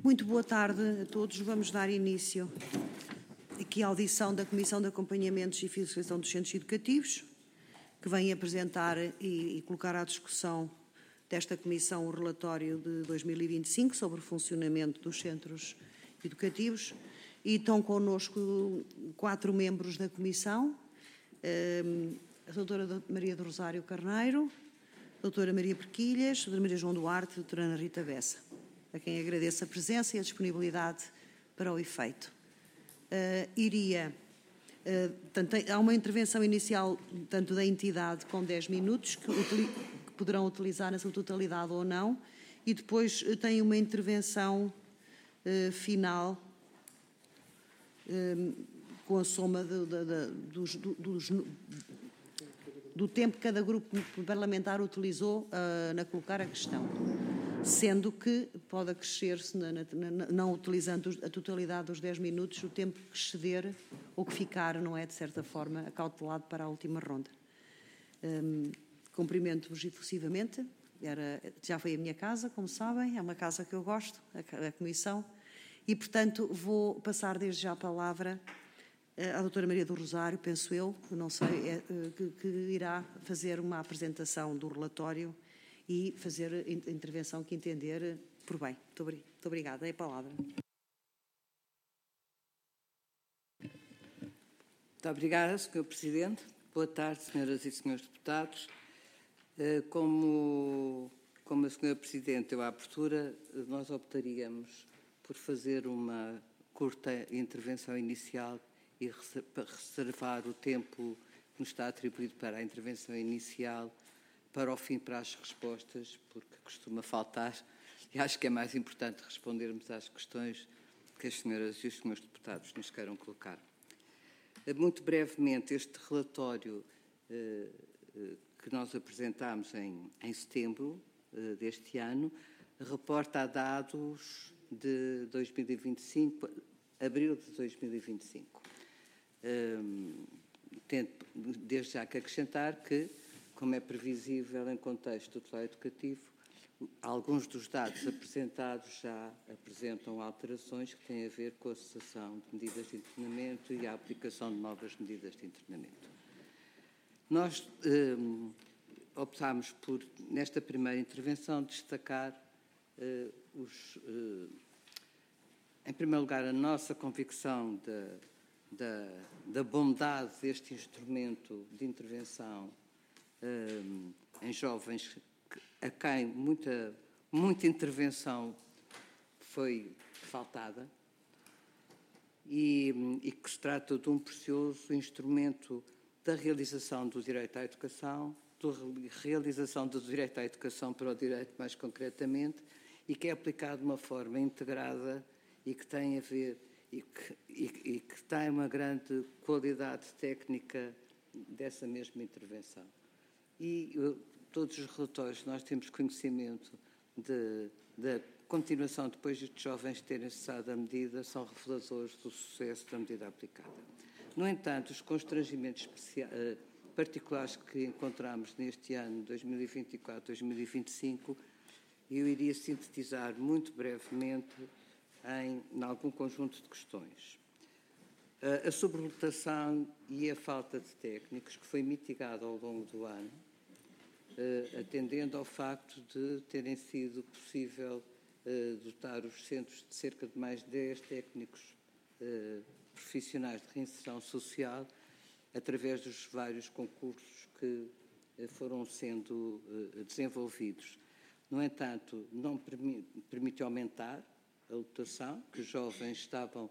Muito boa tarde a todos. Vamos dar início aqui à audição da Comissão de Acompanhamentos e Fiscalização dos Centros Educativos, que vem apresentar e colocar à discussão desta Comissão o relatório de 2025 sobre o funcionamento dos centros educativos. E estão connosco 4 membros da Comissão, a doutora Maria do Rosário Carneiro, a doutora Maria Perquilhas, a doutora Maria João Duarte e a doutora Ana Rita Bessa, a quem agradeço a presença e a disponibilidade para o efeito. Há uma intervenção inicial, tanto da entidade, com 10 minutos, que poderão utilizar na sua totalidade ou não, e depois tem uma intervenção final com a soma do tempo que cada grupo parlamentar utilizou na colocar a questão, sendo que pode acrescer-se, não utilizando a totalidade dos 10 minutos, o tempo que exceder ou que ficar, não é, de certa forma, acautelado para a última ronda. Cumprimento-vos efusivamente. Já foi a minha casa, como sabem, é uma casa que eu gosto, a Comissão, e, portanto, vou passar desde já a palavra à doutora Maria do Rosário, penso eu, não sei, que irá fazer uma apresentação do relatório e fazer a intervenção que entender por bem. Muito obrigada. É a palavra. Muito obrigada, Sr. Presidente. Boa tarde, senhoras e senhores deputados. Como a Sra. Presidente deu a abertura, nós optaríamos por fazer uma curta intervenção inicial e reservar o tempo que nos está atribuído para a intervenção inicial para o fim, para as respostas, porque costuma faltar, e acho que é mais importante respondermos às questões que as senhoras e os senhores deputados nos queiram colocar. Muito brevemente, este relatório que nós apresentámos em setembro deste ano reporta dados de 2025, abril de 2025. Desde já que acrescentar que, como é previsível em contexto tutelar educativo, alguns dos dados apresentados já apresentam alterações que têm a ver com a cessação de medidas de internamento e a aplicação de novas medidas de internamento. Nós optámos por, nesta primeira intervenção, destacar em primeiro lugar, a nossa convicção da bondade deste instrumento de intervenção em jovens, a quem muita intervenção foi faltada, e que se trata de um precioso instrumento da realização do direito à educação, da realização do direito à educação para o direito mais concretamente, e que é aplicado de uma forma integrada e que tem a ver e que tem uma grande qualidade técnica dessa mesma intervenção. E todos os relatórios que nós temos conhecimento da continuação depois de jovens terem cessado a medida são reveladores do sucesso da medida aplicada. No entanto, os constrangimentos particulares que encontramos neste ano 2024-2025, eu iria sintetizar muito brevemente em algum conjunto de questões. A sobrelotação e a falta de técnicos, que foi mitigada ao longo do ano, atendendo ao facto de terem sido possível dotar os centros de cerca de mais de 10 técnicos profissionais de reinserção social, através dos vários concursos que foram sendo desenvolvidos. No entanto, não permitiu aumentar a lotação, que os jovens estavam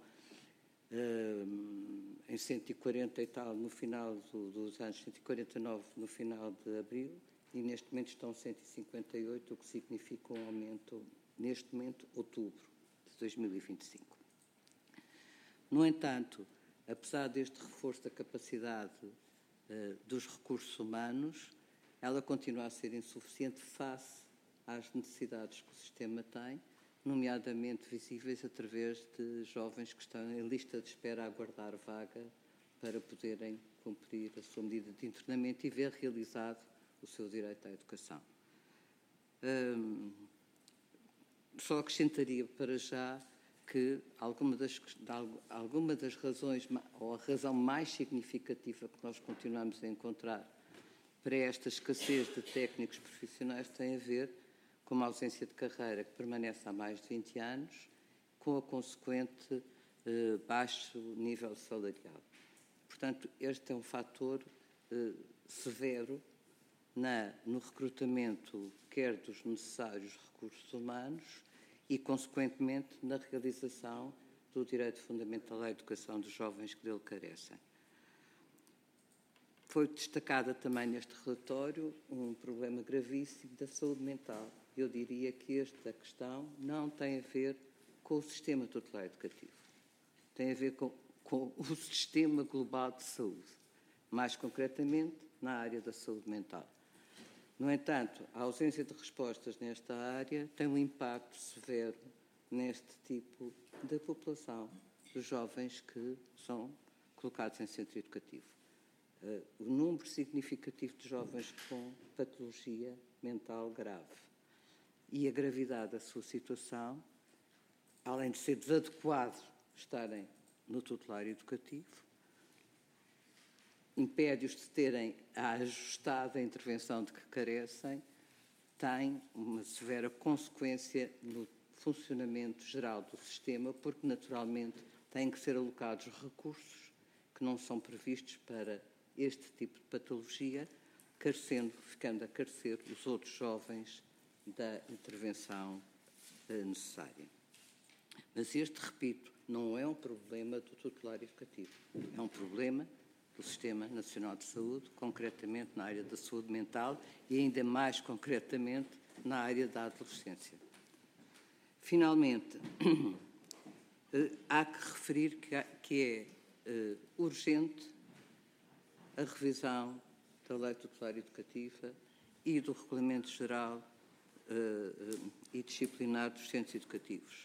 em 140 e tal no final dos anos, 149 no final de abril, e neste momento estão 158, o que significa um aumento, neste momento, outubro de 2025. No entanto, apesar deste reforço da capacidade dos recursos humanos, ela continua a ser insuficiente face às necessidades que o sistema tem, nomeadamente visíveis através de jovens que estão em lista de espera a aguardar vaga para poderem cumprir a sua medida de internamento e ver realizado o seu direito à educação. Só acrescentaria para já que alguma das razões, ou a razão mais significativa que nós continuamos a encontrar para esta escassez de técnicos profissionais tem a ver com uma ausência de carreira que permanece há mais de 20 anos, com a consequente baixo nível salarial. Portanto, este é um fator severo no recrutamento, quer dos necessários recursos humanos e, consequentemente, na realização do direito fundamental à educação dos jovens que dele carecem. Foi destacada também neste relatório um problema gravíssimo da saúde mental. Eu diria que esta questão não tem a ver com o sistema tutelar educativo, tem a ver com o sistema global de saúde, mais concretamente na área da saúde mental. No entanto, a ausência de respostas nesta área tem um impacto severo neste tipo de população, dos jovens que são colocados em centro educativo. O número significativo de jovens com patologia mental grave e a gravidade da sua situação, além de ser desadequado estarem no tutelar educativo, impede-os de terem a ajustada intervenção de que carecem, tem uma severa consequência no funcionamento geral do sistema, porque naturalmente têm que ser alocados recursos que não são previstos para este tipo de patologia, ficando a carecer os outros jovens da intervenção necessária. Mas este, repito, não é um problema do tutelar educativo, é um problema do Sistema Nacional de Saúde, concretamente na área da saúde mental e ainda mais concretamente na área da adolescência. Finalmente, há que referir que é urgente a revisão da Lei Tutelar Educativa e do Regulamento Geral e Disciplinar dos Centros Educativos.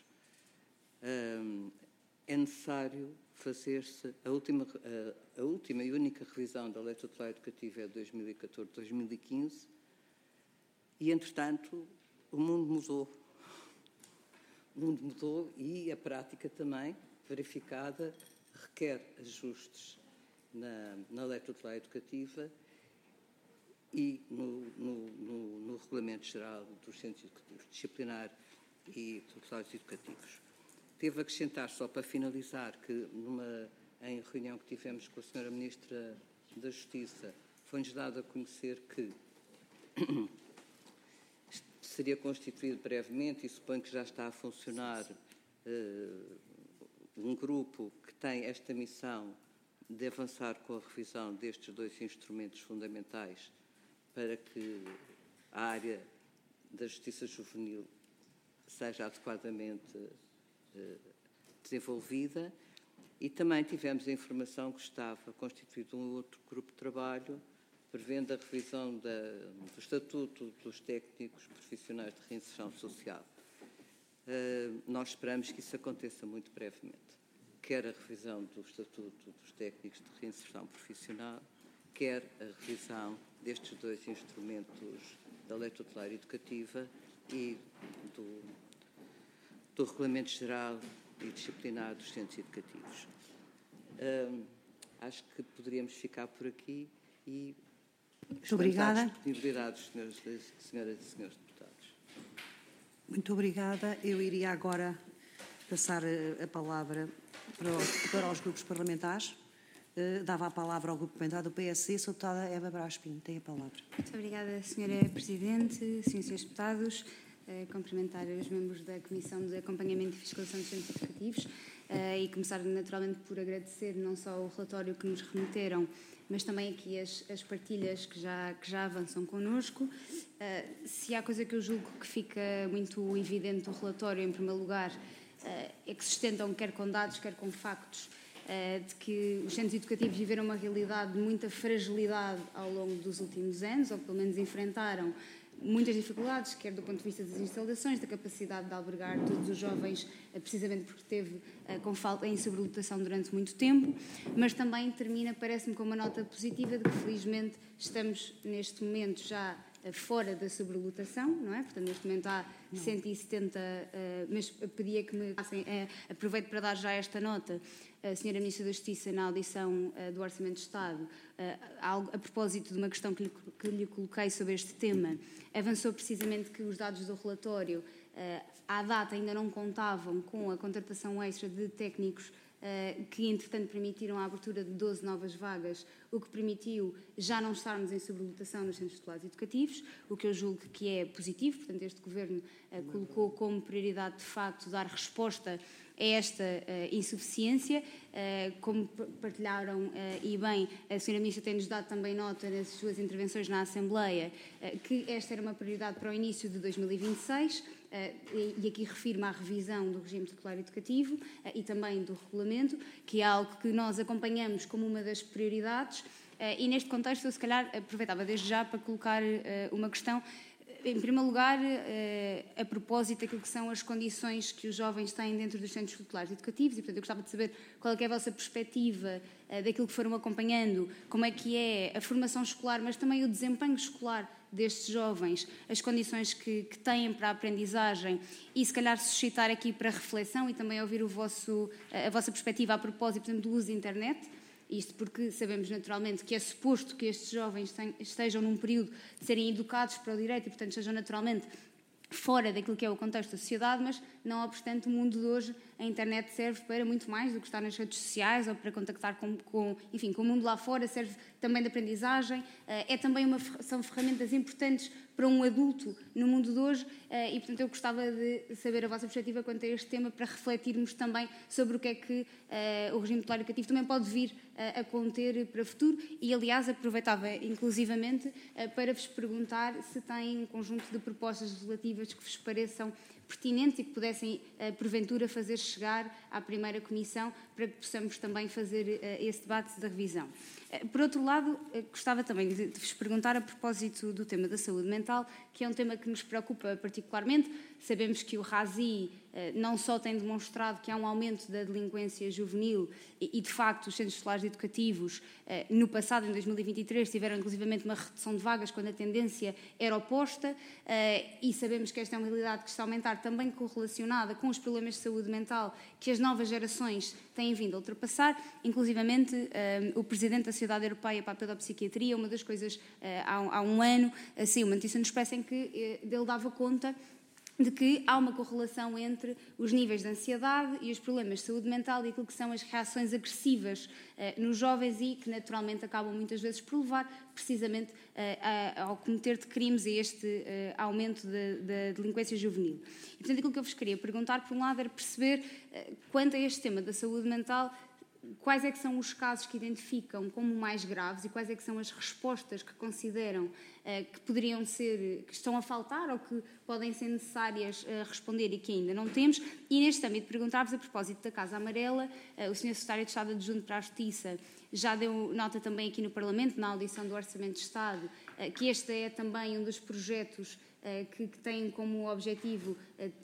É necessário fazer-se a última e única revisão da Lei Tutelar Educativa é de 2014-2015 e, entretanto, o mundo mudou. O mundo mudou e a prática também, verificada, requer ajustes na Lei Tutelar Educativa e no Regulamento Geral dos Centros Educativos, Disciplinar e Tutelares Educativos. Devo acrescentar, só para finalizar, que em reunião que tivemos com a Sra. Ministra da Justiça, foi-nos dado a conhecer que seria constituído brevemente, e suponho que já está a funcionar, um grupo que tem esta missão de avançar com a revisão destes dois instrumentos fundamentais para que a área da justiça juvenil seja adequadamente desenvolvida, e também tivemos a informação que estava constituído um outro grupo de trabalho prevendo a revisão do Estatuto dos Técnicos Profissionais de Reinserção Social. Nós esperamos que isso aconteça muito brevemente, quer a revisão do Estatuto dos Técnicos de Reinserção Profissional, quer a revisão destes dois instrumentos da Lei Tutelar Educativa e do Regulamento Geral e Disciplinar dos Centros Educativos. Acho que poderíamos ficar por aqui e estamos à disponibilidade dos senhoras e senhores deputados. Muito obrigada. Eu iria agora passar a palavra para os grupos parlamentares. Dava a palavra ao grupo parlamentar do PSD, Sra. Deputada Eva Brás Pinto. Tem a palavra. Muito obrigada, Sra. Presidente, Srs. e Srs. Deputados. Cumprimentar os membros da Comissão de Acompanhamento e Fiscalização dos Centros Educativos e começar naturalmente por agradecer não só o relatório que nos remeteram, mas também aqui as partilhas que já avançam connosco. Se há coisa que eu julgo que fica muito evidente no relatório, em primeiro lugar, é que se sustentam quer com dados, quer com factos, de que os centros educativos viveram uma realidade de muita fragilidade ao longo dos últimos anos, ou pelo menos enfrentaram muitas dificuldades, quer do ponto de vista das instalações, da capacidade de albergar todos os jovens, precisamente porque teve com falta em sobrelotação durante muito tempo, mas também termina, parece-me, com uma nota positiva de que, felizmente, estamos neste momento já fora da sobrelotação, não é? Portanto, neste momento há 170, mas pedia que me passem, aproveito para dar já esta nota, a Sra. Ministra da Justiça, na audição do Orçamento de Estado, a propósito de uma questão que lhe coloquei sobre este tema, avançou precisamente que os dados do relatório, à data, ainda não contavam com a contratação extra de técnicos que, entretanto, permitiram a abertura de 12 novas vagas, o que permitiu já não estarmos em sobrelotação nos centros escolares educativos, o que eu julgo que é positivo. Portanto, este Governo colocou como prioridade, de facto, dar resposta a esta insuficiência. Como partilharam e bem, a Sra. Ministra tem-nos dado também nota nas suas intervenções na Assembleia que esta era uma prioridade para o início de 2026, e aqui refiro-me à revisão do regime tutelar educativo e também do regulamento, que é algo que nós acompanhamos como uma das prioridades, e neste contexto eu se calhar aproveitava desde já para colocar uma questão. Em primeiro lugar, a propósito daquilo que são as condições que os jovens têm dentro dos centros tutelares educativos, e portanto eu gostava de saber qual é que é a vossa perspectiva daquilo que foram acompanhando, como é que é a formação escolar, mas também o desempenho escolar destes jovens, as condições que têm para a aprendizagem, e se calhar suscitar aqui para reflexão e também ouvir a vossa perspectiva a propósito, por exemplo, do uso da internet. Isto porque sabemos naturalmente que é suposto que estes jovens estejam num período de serem educados para o direito e, portanto, estejam naturalmente fora daquilo que é o contexto da sociedade, mas não obstante o mundo de hoje, a internet serve para muito mais do que estar nas redes sociais ou para contactar com o mundo lá fora, serve também de aprendizagem, é também são ferramentas importantes para um adulto no mundo de hoje, e portanto eu gostava de saber a vossa perspectiva quanto a este tema para refletirmos também sobre o que é que o regime tutelar educativo também pode vir a conter para o futuro. E aliás aproveitava inclusivamente para vos perguntar se têm um conjunto de propostas legislativas que vos pareçam pertinentes e que pudessem, porventura, fazer chegar à primeira comissão para que possamos também fazer esse debate da revisão. Por outro lado, gostava também de vos perguntar a propósito do tema da saúde mental, que é um tema que nos preocupa particularmente. Sabemos que o RASI não só tem demonstrado que há um aumento da delinquência juvenil e de facto, os centros escolares educativos, no passado, em 2023, tiveram inclusivamente uma redução de vagas, quando a tendência era oposta, e sabemos que esta é uma realidade que está a aumentar, também correlacionada com os problemas de saúde mental que as novas gerações têm vindo a ultrapassar. Inclusivamente, o Presidente da Sociedade Europeia para a Pedopsiquiatria, uma das coisas, há um ano, saiu uma notícia no Expresso em que ele dava conta de que há uma correlação entre os níveis de ansiedade e os problemas de saúde mental e aquilo que são as reações agressivas nos jovens e que naturalmente acabam muitas vezes por levar precisamente ao cometer de crimes, a este aumento da delinquência juvenil. E portanto aquilo que eu vos queria perguntar, por um lado, era perceber quanto a este tema da saúde mental, quais é que são os casos que identificam como mais graves e quais é que são as respostas que consideram que poderiam ser, que estão a faltar ou que podem ser necessárias responder e que ainda não temos. E neste âmbito perguntar-vos, a propósito da Casa Amarela, o Sr. Secretário de Estado Adjunto para a Justiça já deu nota também aqui no Parlamento, na audição do Orçamento de Estado, que este é também um dos projetos que tem como objetivo,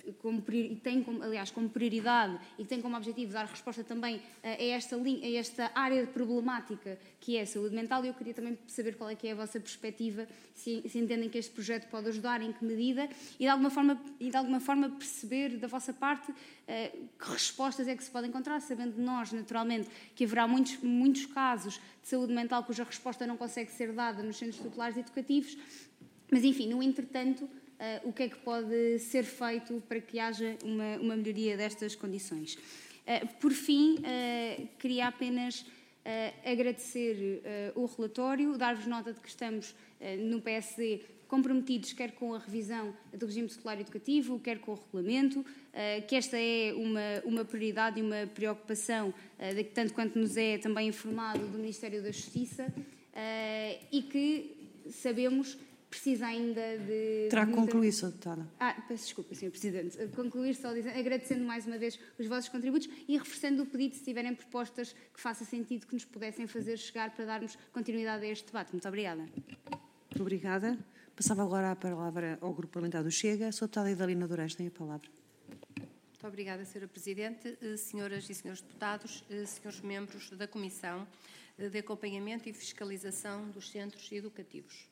como prioridade e que tem como objetivo dar resposta também a esta área problemática que é a saúde mental. E eu queria também saber qual é que é a vossa perspectiva, se entendem que este projeto pode ajudar, em que medida, e de alguma forma perceber da vossa parte que respostas é que se pode encontrar, sabendo de nós, naturalmente, que haverá muitos casos de saúde mental cuja resposta não consegue ser dada nos centros tutelares educativos. Mas, enfim, no entretanto, o que é que pode ser feito para que haja uma melhoria destas condições? Por fim, queria apenas agradecer o relatório, dar-vos nota de que estamos no PSD comprometidos quer com a revisão do regime tutelar educativo, quer com o regulamento, que esta é uma prioridade e uma preocupação, tanto quanto nos é também informado do Ministério da Justiça, e que sabemos precisa ainda de... Terá que concluir, Sra. Deputada. Peço desculpa, Sr. Presidente. Concluir só dizendo, agradecendo mais uma vez os vossos contributos e reforçando o pedido, se tiverem propostas que faça sentido que nos pudessem fazer chegar para darmos continuidade a este debate. Muito obrigada. Muito obrigada. Passava agora a palavra ao Grupo Parlamentar do Chega. A Sra. Deputada Idalina Dourais tem a palavra. Muito obrigada, Sra. Presidente, senhoras e senhores deputados, senhores membros da Comissão de Acompanhamento e Fiscalização dos Centros Educativos.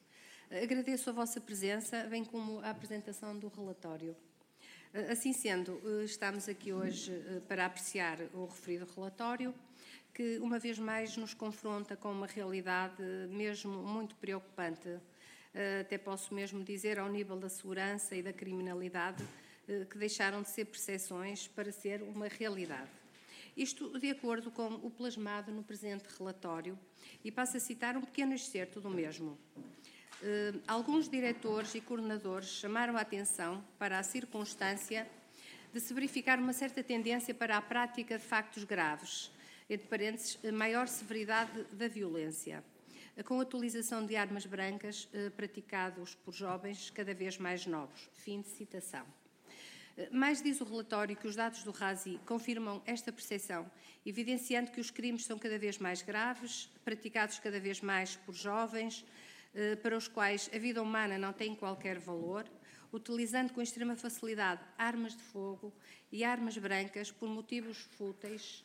Agradeço a vossa presença, bem como a apresentação do relatório. Assim sendo, estamos aqui hoje para apreciar o referido relatório, que uma vez mais nos confronta com uma realidade mesmo muito preocupante, até posso mesmo dizer ao nível da segurança e da criminalidade, que deixaram de ser percepções para ser uma realidade. Isto de acordo com o plasmado no presente relatório, e passo a citar um pequeno excerto do mesmo. Alguns diretores e coordenadores chamaram a atenção para a circunstância de se verificar uma certa tendência para a prática de factos graves, entre parênteses, maior severidade da violência, com a utilização de armas brancas praticados por jovens cada vez mais novos. Fim de citação. Mais diz o relatório que os dados do RASI confirmam esta percepção, evidenciando que os crimes são cada vez mais graves, praticados cada vez mais por jovens, para os quais a vida humana não tem qualquer valor, utilizando com extrema facilidade armas de fogo e armas brancas por motivos fúteis.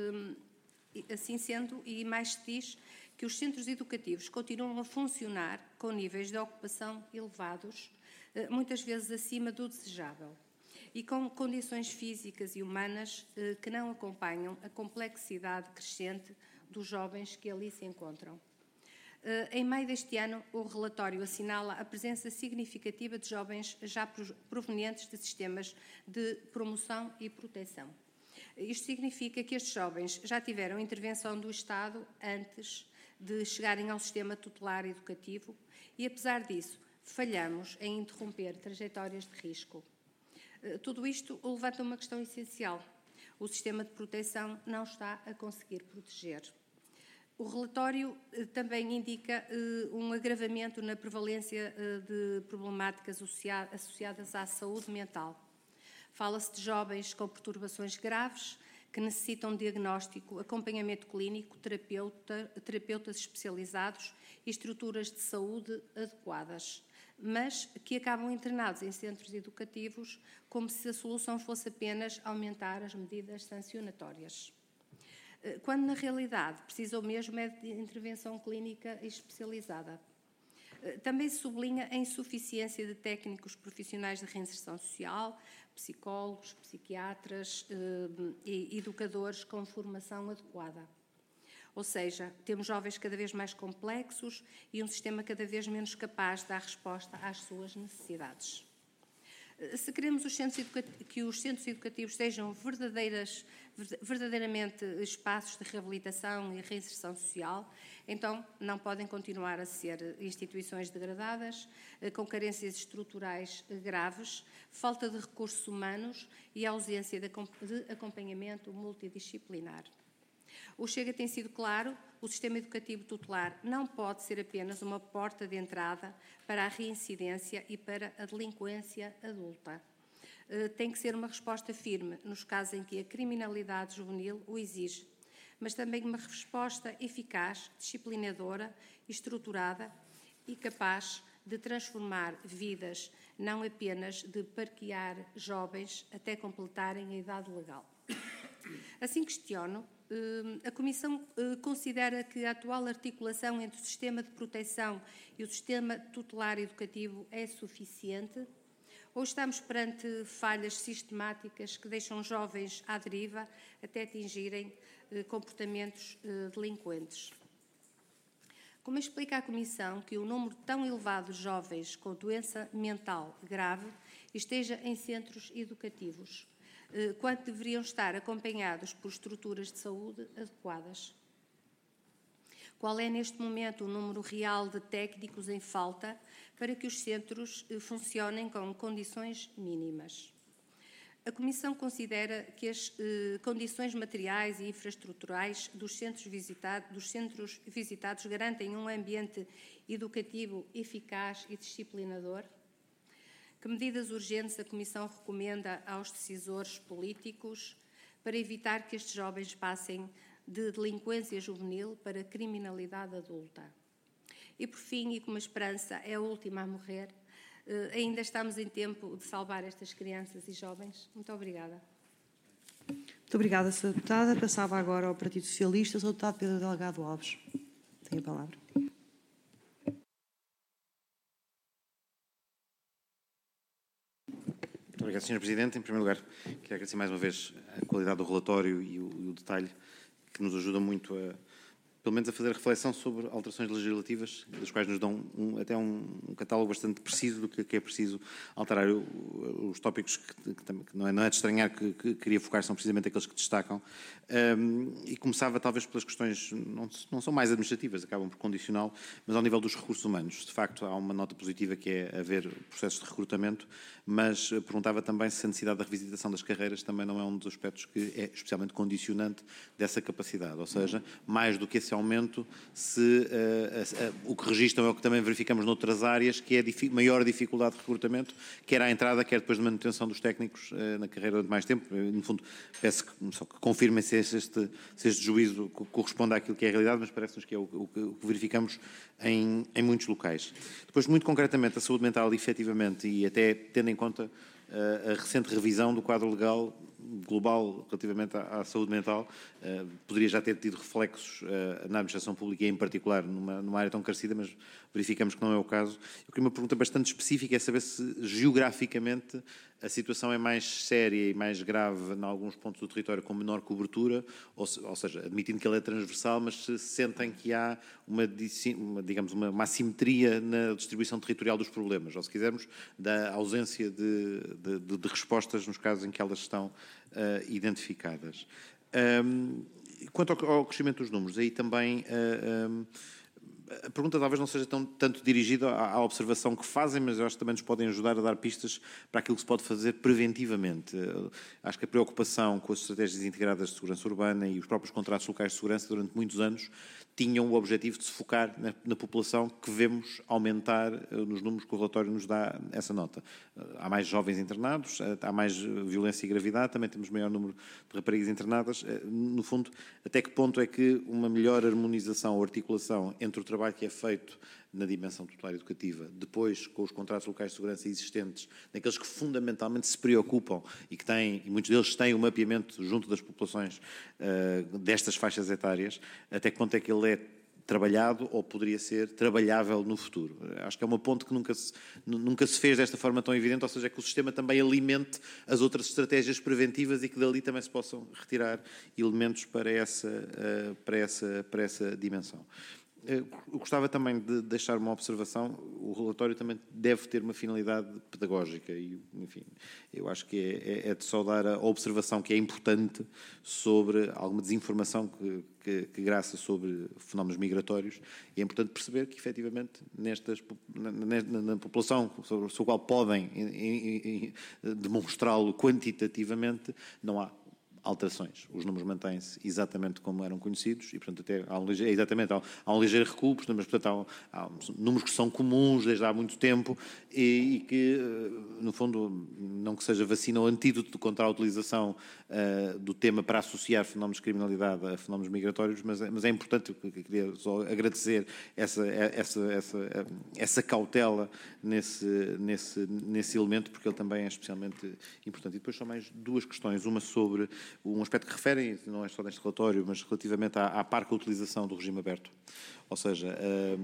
Assim sendo, e mais se diz que os centros educativos continuam a funcionar com níveis de ocupação elevados, muitas vezes acima do desejável, e com condições físicas e humanas que não acompanham a complexidade crescente dos jovens que ali se encontram. Em maio deste ano, o relatório assinala a presença significativa de jovens já provenientes de sistemas de promoção e proteção. Isto significa que estes jovens já tiveram intervenção do Estado antes de chegarem ao sistema tutelar educativo e, apesar disso, falhamos em interromper trajetórias de risco. Tudo isto levanta uma questão essencial. O sistema de proteção não está a conseguir proteger. O relatório também indica um agravamento na prevalência de problemáticas associadas à saúde mental. Fala-se de jovens com perturbações graves que necessitam de diagnóstico, acompanhamento clínico, terapeutas especializados e estruturas de saúde adequadas, mas que acabam internados em centros educativos como se a solução fosse apenas aumentar as medidas sancionatórias, quando na realidade precisam mesmo é de intervenção clínica especializada. Também se sublinha a insuficiência de técnicos profissionais de reinserção social, psicólogos, psiquiatras e educadores com formação adequada. Ou seja, temos jovens cada vez mais complexos e um sistema cada vez menos capaz de dar resposta às suas necessidades. Se queremos que os centros educativos sejam verdadeiramente espaços de reabilitação e reinserção social, então não podem continuar a ser instituições degradadas, com carências estruturais graves, falta de recursos humanos e ausência de acompanhamento multidisciplinar. O Chega tem sido claro, o sistema educativo tutelar não pode ser apenas uma porta de entrada para a reincidência e para a delinquência adulta. Tem que ser uma resposta firme nos casos em que a criminalidade juvenil o exige, mas também uma resposta eficaz, disciplinadora, estruturada e capaz de transformar vidas, não apenas de parquear jovens até completarem a idade legal. Assim questiono, a Comissão considera que a atual articulação entre o sistema de proteção e o sistema tutelar educativo é suficiente? Ou estamos perante falhas sistemáticas que deixam jovens à deriva até atingirem comportamentos delinquentes? Como explica a Comissão que o número tão elevado de jovens com doença mental grave esteja em centros educativos, quanto deveriam estar acompanhados por estruturas de saúde adequadas? Qual é, neste momento, o número real de técnicos em falta para que os centros funcionem com condições mínimas? A Comissão considera que as condições materiais e infraestruturais dos centros visitados garantem um ambiente educativo eficaz e disciplinador? Que medidas urgentes a Comissão recomenda aos decisores políticos para evitar que estes jovens passem de delinquência juvenil para criminalidade adulta? E, por fim, e como a esperança é a última a morrer, ainda estamos em tempo de salvar estas crianças e jovens? Muito obrigada. Muito obrigada, Sra. Deputada. Passava agora ao Partido Socialista, Sr. Deputado Pedro Delgado Alves. Tem a palavra. Obrigado, Sr. Presidente. Em primeiro lugar, quero agradecer mais uma vez a qualidade do relatório e o detalhe que nos ajuda muito pelo menos a fazer reflexão sobre alterações legislativas, das quais nos dão até um catálogo bastante preciso do que é preciso alterar. Os tópicos que não é de estranhar que queria focar são precisamente aqueles que destacam. E começava talvez pelas questões, não são mais administrativas, acabam por condicional, mas ao nível dos recursos humanos. De facto, há uma nota positiva que é haver processos de recrutamento, mas perguntava também se a necessidade da revisitação das carreiras também não é um dos aspectos que é especialmente condicionante dessa capacidade. Ou seja, mais do que esse aumento, o que registram é o que também verificamos noutras áreas, que é a maior dificuldade de recrutamento, quer à entrada, quer depois de manutenção dos técnicos na carreira durante mais tempo. No fundo, peço só que confirmem se este juízo corresponde àquilo que é a realidade, mas parece-nos que é o que verificamos em muitos locais. Depois, muito concretamente, a saúde mental, efetivamente, e até tendo em conta a recente revisão do quadro legal global relativamente à saúde mental, poderia já ter tido reflexos na administração pública e, em particular, numa área tão carecida, mas verificamos que não é o caso. Eu queria uma pergunta bastante específica, é saber se, geograficamente, a situação é mais séria e mais grave em alguns pontos do território com menor cobertura, ou seja, admitindo que ele é transversal, mas se sentem que há uma assimetria na distribuição territorial dos problemas, ou se quisermos, da ausência de respostas nos casos em que elas estão identificadas. Quanto ao crescimento dos números, aí também a pergunta talvez não seja tanto dirigida à observação que fazem, mas eu acho que também nos podem ajudar a dar pistas para aquilo que se pode fazer preventivamente. Acho que a preocupação com as estratégias integradas de segurança urbana e os próprios contratos locais de segurança durante muitos anos tinham o objetivo de se focar na população que vemos aumentar nos números que o relatório nos dá essa nota. Há mais jovens internados, há mais violência e gravidade, também temos maior número de raparigas internadas. No fundo, até que ponto é que uma melhor harmonização ou articulação entre o trabalho que é feito na dimensão tutelar educativa, depois com os contratos locais de segurança existentes, naqueles que fundamentalmente se preocupam e que têm, e muitos deles têm o mapeamento junto das populações destas faixas etárias, até que ponto é que ele é trabalhado ou poderia ser trabalhável no futuro. Acho que é uma ponte que nunca se fez desta forma tão evidente, ou seja, que o sistema também alimente as outras estratégias preventivas e que dali também se possam retirar elementos para essa dimensão. Eu gostava também de deixar uma observação. O relatório também deve ter uma finalidade pedagógica e, enfim, eu acho que é de só dar a observação que é importante sobre alguma desinformação que graça sobre fenómenos migratórios, e é importante perceber que, efetivamente, na população sobre a qual podem demonstrá-lo quantitativamente, não há alterações. Os números mantêm-se exatamente como eram conhecidos e, portanto, até há um ligeiro recuo, mas, portanto, há números que são comuns desde há muito tempo e que, no fundo, não que seja vacina ou antídoto contra a utilização do tema para associar fenómenos de criminalidade a fenómenos migratórios, mas é importante, eu queria só agradecer essa cautela nesse elemento, porque ele também é especialmente importante. E depois só mais duas questões, uma sobre um aspecto que referem, não é só neste relatório, mas relativamente à parca utilização do regime aberto. Ou seja,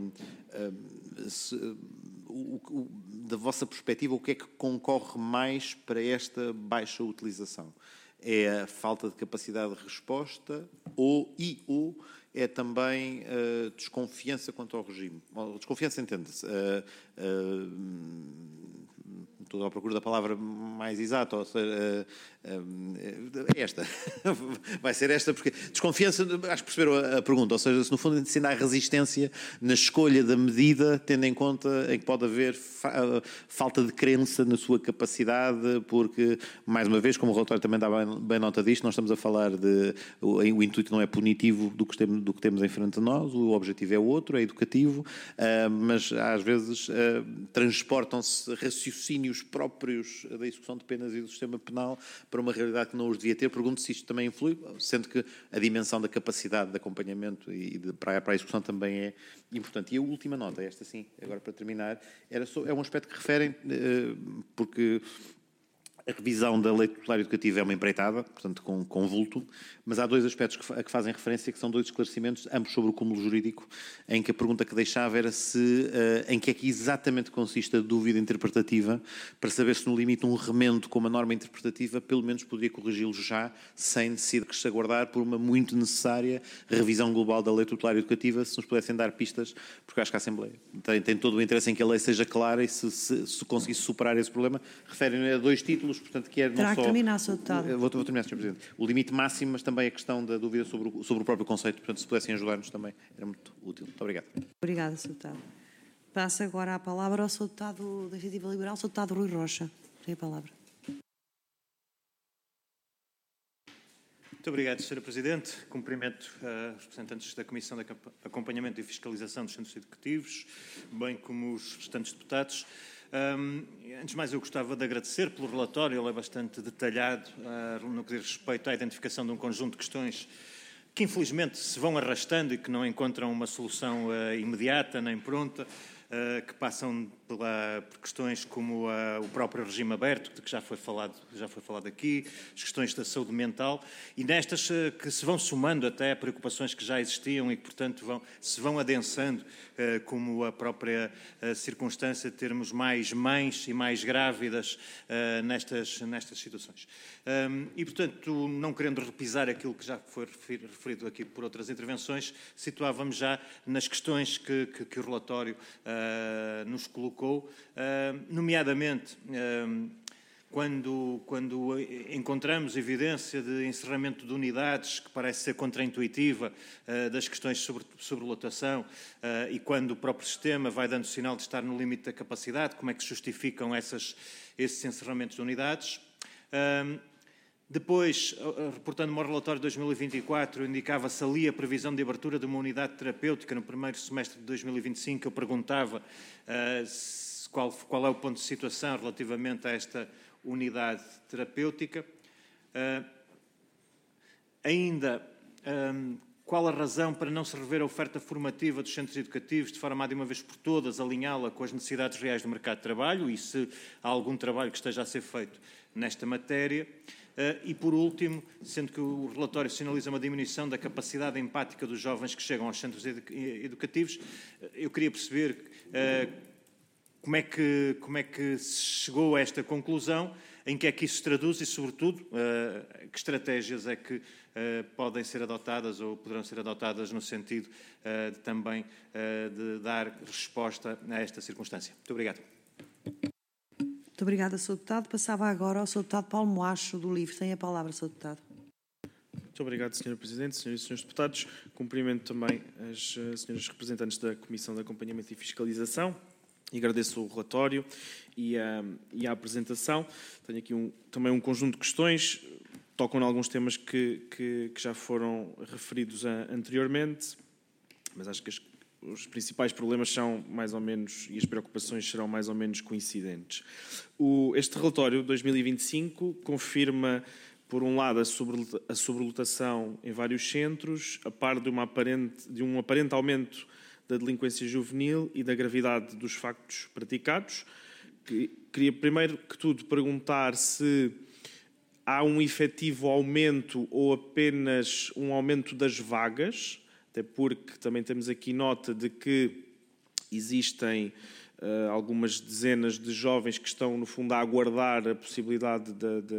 da vossa perspectiva, o que é que concorre mais para esta baixa utilização? É a falta de capacidade de resposta ou é também desconfiança quanto ao regime? Desconfiança, entende-se. Estou à procura da palavra mais exata, ou seja, é esta. Vai ser esta, porque desconfiança, acho que perceberam a pergunta, ou seja, se no fundo se ainda há resistência na escolha da medida, tendo em conta em que pode haver falta de crença na sua capacidade, porque, mais uma vez, como o relatório também dá bem nota disto, nós estamos a falar o intuito não é punitivo do que temos em frente a nós, o objetivo é outro, é educativo, mas às vezes transportam-se raciocínios próprios da execução de penas e do sistema penal para uma realidade que não os devia ter. Pergunto se isto também influi, sendo que a dimensão da capacidade de acompanhamento e para a execução também é importante. E a última nota, esta sim, agora para terminar, é um aspecto que referem, porque A revisão da lei tutelar educativa é uma empreitada, portanto com vulto, mas há dois aspectos a que fazem referência, que são dois esclarecimentos, ambos sobre o cúmulo jurídico, em que a pergunta que deixava era em que é que exatamente consiste a dúvida interpretativa, para saber se no limite um remendo com uma norma interpretativa pelo menos poderia corrigi-lo já, sem necessidade de se aguardar por uma muito necessária revisão global da lei tutelar educativa, se nos pudessem dar pistas, porque acho que a Assembleia tem todo o interesse em que a lei seja clara e se conseguisse superar esse problema, referem a dois títulos, portanto, que é não Terá só... que terminar, Sr. Deputado. Vou terminar, Sr. Presidente. O limite máximo, mas também a questão da dúvida sobre o próprio conceito. Portanto, se pudessem ajudar-nos também, era muito útil. Muito obrigado. Obrigada, Sr. Deputado. Passo agora a palavra ao Sr. Deputado da Iniciativa Liberal, Sr. Deputado Rui Rocha. Tem a palavra. Muito obrigado, Sra. Presidente. Cumprimento os representantes da Comissão de Acompanhamento e Fiscalização dos Centros Educativos, bem como os restantes deputados. Antes de mais, eu gostava de agradecer pelo relatório, ele é bastante detalhado no que diz respeito à identificação de um conjunto de questões que, infelizmente, se vão arrastando e que não encontram uma solução imediata nem pronta, que passam por questões como o próprio regime aberto, de que já foi falado aqui, as questões da saúde mental, e nestas que se vão somando até preocupações que já existiam e que, portanto, se vão adensando, como a própria circunstância de termos mais mães e mais grávidas nestas situações. E, portanto, não querendo repisar aquilo que já foi referido aqui por outras intervenções, situávamos já nas questões que o relatório nos colocou, nomeadamente quando encontramos evidência de encerramento de unidades que parece ser contraintuitiva das questões sobre lotação e quando o próprio sistema vai dando sinal de estar no limite da capacidade, como é que se justificam esses encerramentos de unidades. Depois, reportando-me ao relatório de 2024, indicava-se ali a previsão de abertura de uma unidade terapêutica no primeiro semestre de 2025. Eu perguntava qual é o ponto de situação relativamente a esta unidade terapêutica. Qual a razão para não se rever a oferta formativa dos centros educativos de forma a, de uma vez por todas, alinhá-la com as necessidades reais do mercado de trabalho e se há algum trabalho que esteja a ser feito nesta matéria. E, por último, sendo que o relatório sinaliza uma diminuição da capacidade empática dos jovens que chegam aos centros educativos, eu queria perceber como é que se chegou a esta conclusão, em que é que isso se traduz e, sobretudo, que estratégias é que podem ser adotadas ou poderão ser adotadas no sentido de também de dar resposta a esta circunstância. Muito obrigado. Muito obrigada, Sr. Deputado. Passava agora ao Sr. Deputado Paulo Moacho, do LIVRE. Tem a palavra, Sr. Deputado. Muito obrigado, Sra. Presidente, Sras. e Srs. Deputados. Cumprimento também as senhoras representantes da Comissão de Acompanhamento e Fiscalização e agradeço o relatório e a apresentação. Tenho aqui também um conjunto de questões, tocam em alguns temas que já foram referidos anteriormente, mas acho que os principais problemas são mais ou menos, e as preocupações serão mais ou menos coincidentes. Este relatório 2025 confirma, por um lado, a sobrelotação em vários centros, a par de um aparente aumento da delinquência juvenil e da gravidade dos factos praticados. Queria, primeiro que tudo, perguntar se há um efetivo aumento ou apenas um aumento das vagas, até porque também temos aqui nota de que existem algumas dezenas de jovens que estão, no fundo, a aguardar a possibilidade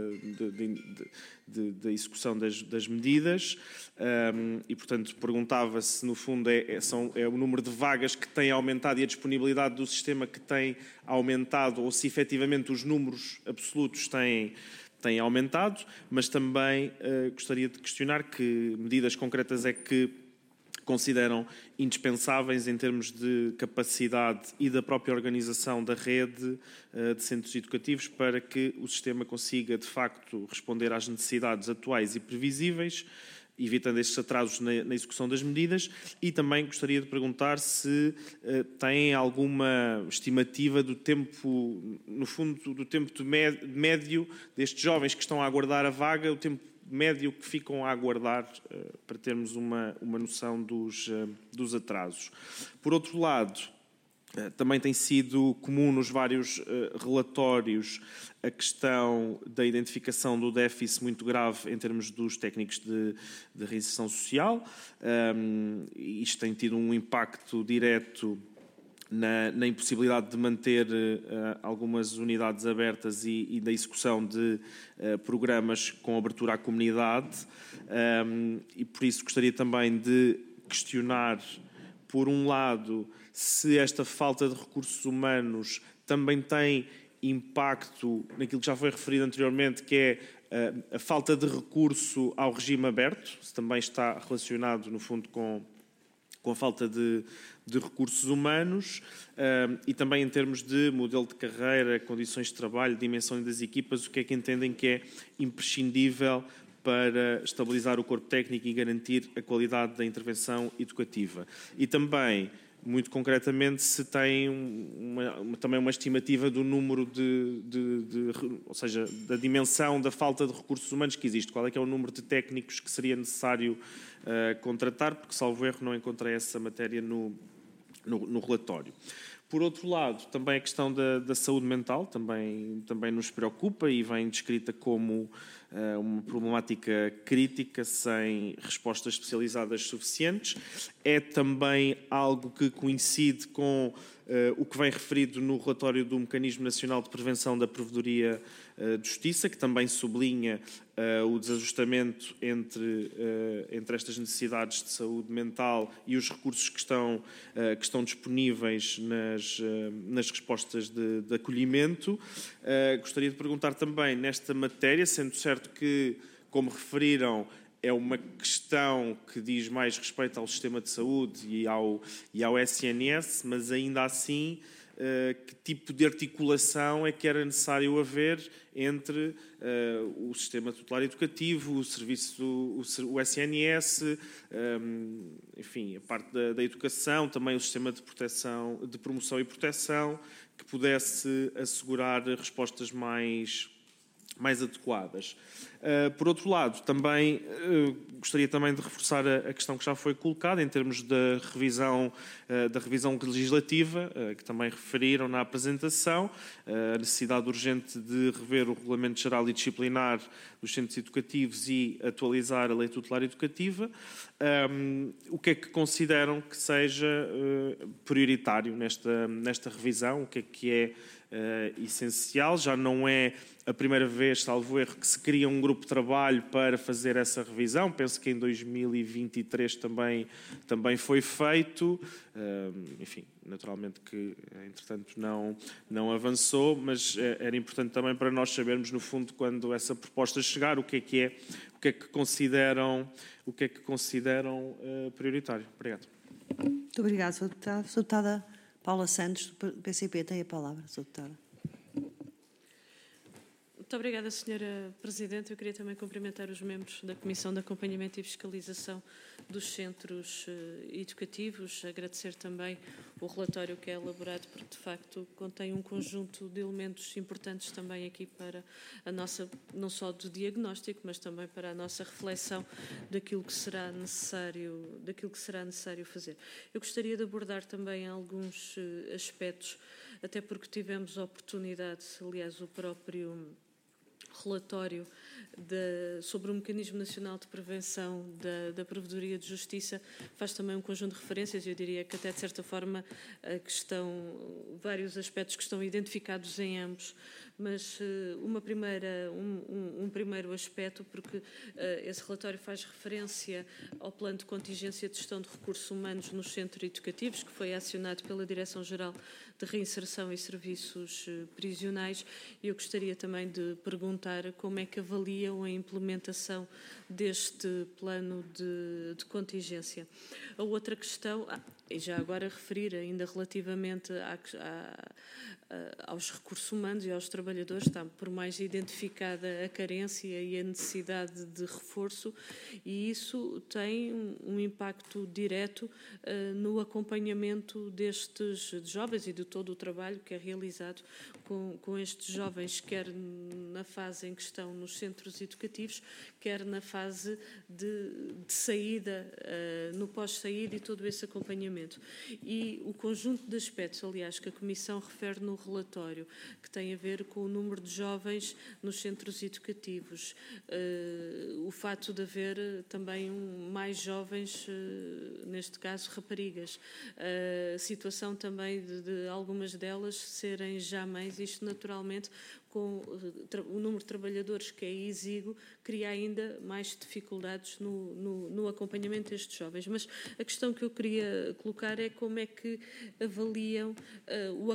da execução das medidas e, portanto, perguntava-se, no fundo, é o número de vagas que tem aumentado e a disponibilidade do sistema que tem aumentado ou se, efetivamente, os números absolutos têm aumentado, mas também gostaria de questionar que medidas concretas é que consideram indispensáveis em termos de capacidade e da própria organização da rede de centros educativos para que o sistema consiga, de facto, responder às necessidades atuais e previsíveis, evitando estes atrasos na execução das medidas. E também gostaria de perguntar se têm alguma estimativa do tempo, no fundo, do tempo médio destes jovens que estão a aguardar a vaga, o tempo médio que ficam a aguardar para termos uma noção dos atrasos. Por outro lado, Também tem sido comum nos vários relatórios a questão da identificação do déficit muito grave em termos dos técnicos de reinserção social. Isto tem tido um impacto direto na impossibilidade de manter algumas unidades abertas e da execução de programas com abertura à comunidade. E por isso gostaria também de questionar, por um lado, se esta falta de recursos humanos também tem impacto naquilo que já foi referido anteriormente, que é a falta de recurso ao regime aberto, se também está relacionado, no fundo, com a falta de recursos humanos, e também em termos de modelo de carreira, condições de trabalho, dimensão das equipas, o que é que entendem que é imprescindível para estabilizar o corpo técnico e garantir a qualidade da intervenção educativa. E também, muito concretamente, se tem também uma estimativa do número ou seja, da dimensão da falta de recursos humanos que existe. Qual é que é o número de técnicos que seria necessário contratar, porque, salvo erro, não encontrei essa matéria no relatório. Por outro lado, também a questão da saúde mental também nos preocupa e vem descrita como uma problemática crítica sem respostas especializadas suficientes. É também algo que coincide com o que vem referido no relatório do Mecanismo Nacional de Prevenção da Provedoria de Justiça, que também sublinha o desajustamento entre estas necessidades de saúde mental e os recursos que estão disponíveis nas respostas de acolhimento. Gostaria de perguntar também nesta matéria, sendo certo que, como referiram, é uma questão que diz mais respeito ao sistema de saúde e ao SNS, mas ainda assim, que tipo de articulação é que era necessário haver entre o sistema tutelar educativo, o serviço, o SNS, enfim, a parte da educação, também o sistema de promoção e proteção, que pudesse assegurar respostas mais adequadas. Por outro lado, também gostaria também de reforçar a questão que já foi colocada em termos da revisão legislativa, que também referiram na apresentação, a necessidade urgente de rever o Regulamento Geral e Disciplinar dos Centros Educativos e atualizar a Lei Tutelar Educativa. O que é que consideram que seja prioritário nesta revisão? O que é essencial? Já não é a primeira vez, salvo erro, que se cria um grupo de trabalho para fazer essa revisão. Penso que em 2023 também foi feito. Enfim, naturalmente que, entretanto, não avançou, mas era importante também para nós sabermos, no fundo, quando essa proposta chegar, o que é que consideram prioritário. Obrigado. Muito obrigada, Sr. Deputado. Sra. Deputada Paula Santos, do PCP, tem a palavra, Sra. Deputada. Muito obrigada, Sra. Presidente. Eu queria também cumprimentar os membros da Comissão de Acompanhamento e Fiscalização dos Centros Educativos, agradecer também o relatório que é elaborado, porque de facto contém um conjunto de elementos importantes também aqui para a nossa, não só do diagnóstico, mas também para a nossa reflexão daquilo que será necessário fazer. Eu gostaria de abordar também alguns aspectos, até porque tivemos a oportunidade, aliás, o próprio relatório sobre o Mecanismo Nacional de Prevenção da Provedoria de Justiça faz também um conjunto de referências, eu diria que até de certa forma vários aspectos que estão identificados em ambos, mas um primeiro aspecto, porque esse relatório faz referência ao plano de contingência de gestão de recursos humanos nos centros educativos, que foi acionado pela Direção-Geral de Reinserção e Serviços Prisionais, e eu gostaria também de perguntar como é que avaliam a implementação deste plano de contingência. A outra questão, e já agora referir ainda relativamente aos recursos humanos e aos trabalhadores, está por mais identificada a carência e a necessidade de reforço, e isso tem um impacto direto no acompanhamento destes jovens e de todo o trabalho que é realizado com estes jovens, quer na fase em que estão nos centros educativos, quer na fase de saída, no pós-saída e todo esse acompanhamento. E o conjunto de aspectos, aliás, que a Comissão refere no relatório, que tem a ver com o número de jovens nos centros educativos, o fato de haver também mais jovens, neste caso raparigas, a situação também de algumas delas serem já mães, isto naturalmente com o número de trabalhadores que é exíguo, cria ainda mais dificuldades no acompanhamento destes jovens. Mas a questão que eu queria colocar é como é que avaliam o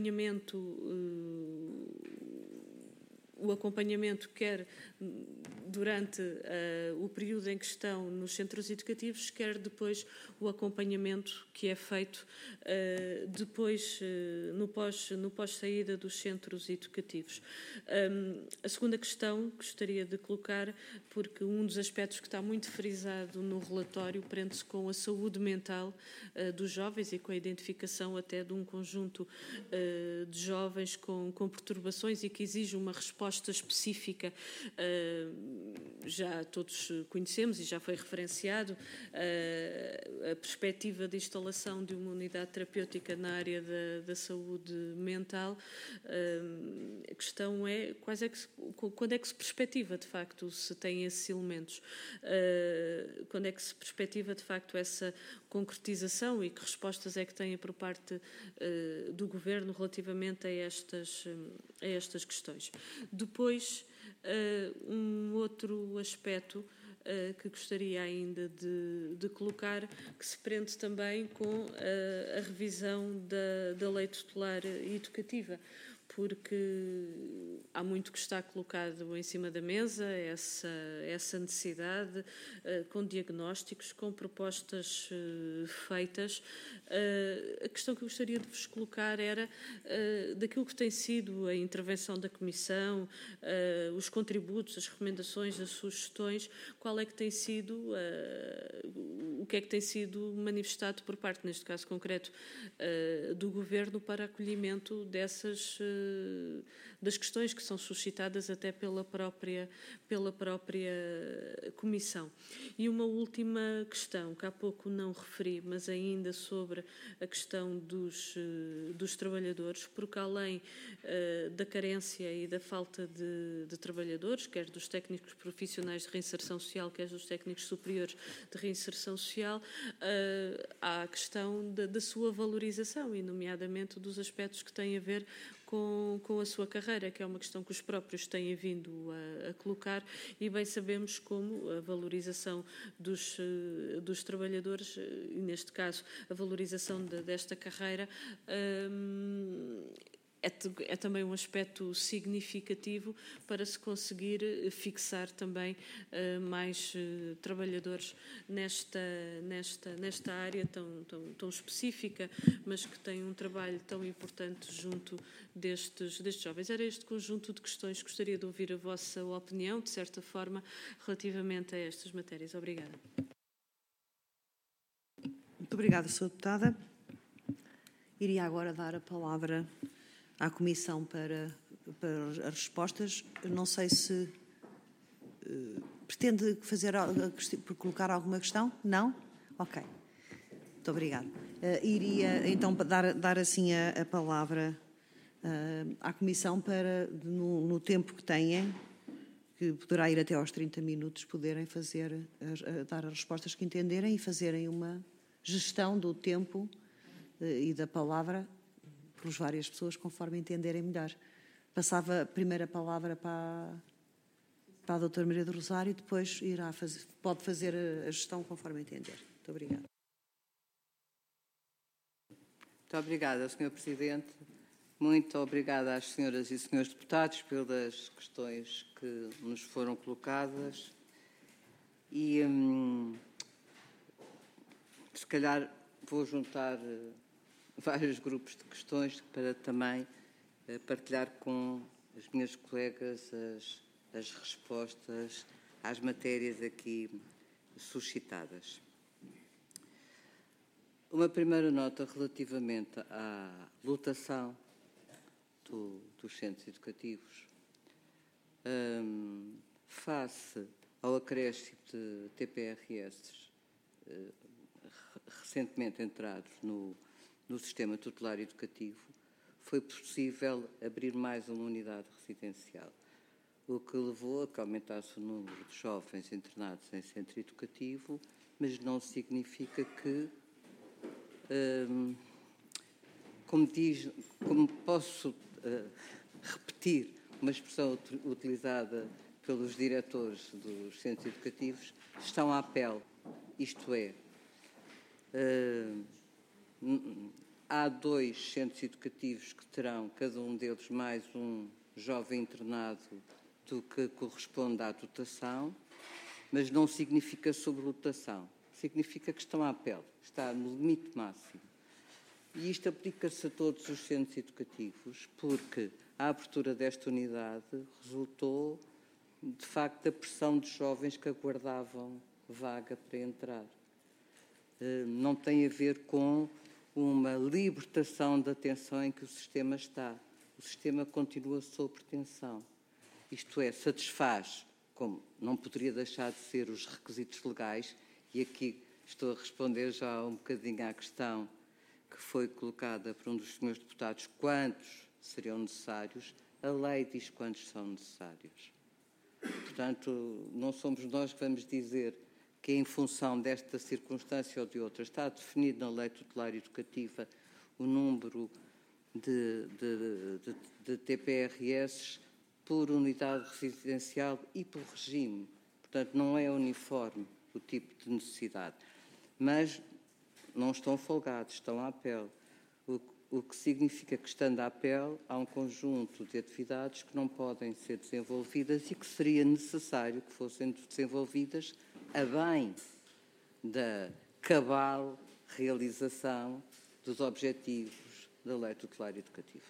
acompanhamento quer durante o período em que estão nos centros educativos, quer depois o acompanhamento que é feito depois no pós-saída dos centros educativos. A segunda questão que gostaria de colocar, porque um dos aspectos que está muito frisado no relatório prende-se com a saúde mental dos jovens e com a identificação até de um conjunto de jovens com perturbações e que exige uma resposta específica. Já todos conhecemos e já foi referenciado a perspectiva de instalação de uma unidade terapêutica na área da saúde mental. A questão é quando é que se perspectiva de facto se tem esses elementos, quando é que se perspectiva de facto essa concretização e que respostas é que tem por parte do Governo relativamente a estas questões. Depois, um outro aspecto que gostaria ainda de colocar, que se prende também com a revisão da lei tutelar educativa, porque há muito que está colocado em cima da mesa, essa necessidade, com diagnósticos, com propostas feitas. A questão que eu gostaria de vos colocar era daquilo que tem sido a intervenção da Comissão, os contributos, as recomendações, as sugestões, qual é que tem sido, o que é que tem sido manifestado por parte, neste caso concreto, do Governo para acolhimento das questões que são suscitadas até pela própria Comissão. E uma última questão, que há pouco não referi, mas ainda sobre a questão dos trabalhadores, porque além da carência e da falta de trabalhadores, quer dos técnicos profissionais de reinserção social, quer dos técnicos superiores de reinserção social, há a questão da sua valorização, e nomeadamente dos aspectos que têm a ver com a sua carreira, que é uma questão que os próprios têm vindo a colocar, e bem sabemos como a valorização dos trabalhadores, e neste caso a valorização desta carreira, é também um aspecto significativo para se conseguir fixar também mais trabalhadores nesta área tão específica, mas que tem um trabalho tão importante junto destes jovens. Era este conjunto de questões que gostaria de ouvir a vossa opinião, de certa forma, relativamente a estas matérias. Obrigada. Muito obrigada, Sra. Deputada. Iria agora dar a palavra à Comissão para as respostas. Eu não sei se pretende colocar alguma questão? Não? Ok. Muito obrigada. Iria então dar assim a palavra à Comissão para, no tempo que têm, que poderá ir até aos 30 minutos, poderem dar as respostas que entenderem e fazerem uma gestão do tempo e da palavra pelas várias pessoas, conforme entenderem melhor. Passava a primeira palavra para a doutora Maria do Rosário, depois pode fazer a gestão conforme entender. Muito obrigada. Muito obrigada, Sr. Presidente. Muito obrigada às senhoras e senhores deputados pelas questões que nos foram colocadas. E, se calhar, vou juntar vários grupos de questões para também partilhar com as minhas colegas as respostas às matérias aqui suscitadas. Uma primeira nota relativamente à lotação dos centros educativos. Face ao acréscimo de TPRS recentemente entrados no sistema tutelar educativo, foi possível abrir mais uma unidade residencial, o que levou a que aumentasse o número de jovens internados em centro educativo, mas não significa que, como posso repetir uma expressão utilizada pelos diretores dos centros educativos, estão à pele. Isto é, há 2 centros educativos que terão, cada um deles, mais um jovem internado do que corresponde à dotação, mas não significa sobrelotação. Significa que estão à pele, está no limite máximo. E isto aplica-se a todos os centros educativos, porque a abertura desta unidade resultou, de facto, da pressão de jovens que aguardavam vaga para entrar. Não tem a ver com uma libertação da tensão em que o sistema está. O sistema continua sob tensão. Isto é, satisfaz, como não poderia deixar de ser, os requisitos legais, e aqui estou a responder já um bocadinho à questão que foi colocada por um dos senhores deputados, quantos seriam necessários. A lei diz quantos são necessários. Portanto, não somos nós que vamos dizer que em função desta circunstância ou de outra está definido na lei tutelar educativa o número de TPRS por unidade residencial e por regime. Portanto, não é uniforme o tipo de necessidade. Mas não estão folgados, estão à pele. O que significa que, estando à pele, há um conjunto de atividades que não podem ser desenvolvidas e que seria necessário que fossem desenvolvidas a bem da cabal realização dos objetivos da lei tutelar educativa.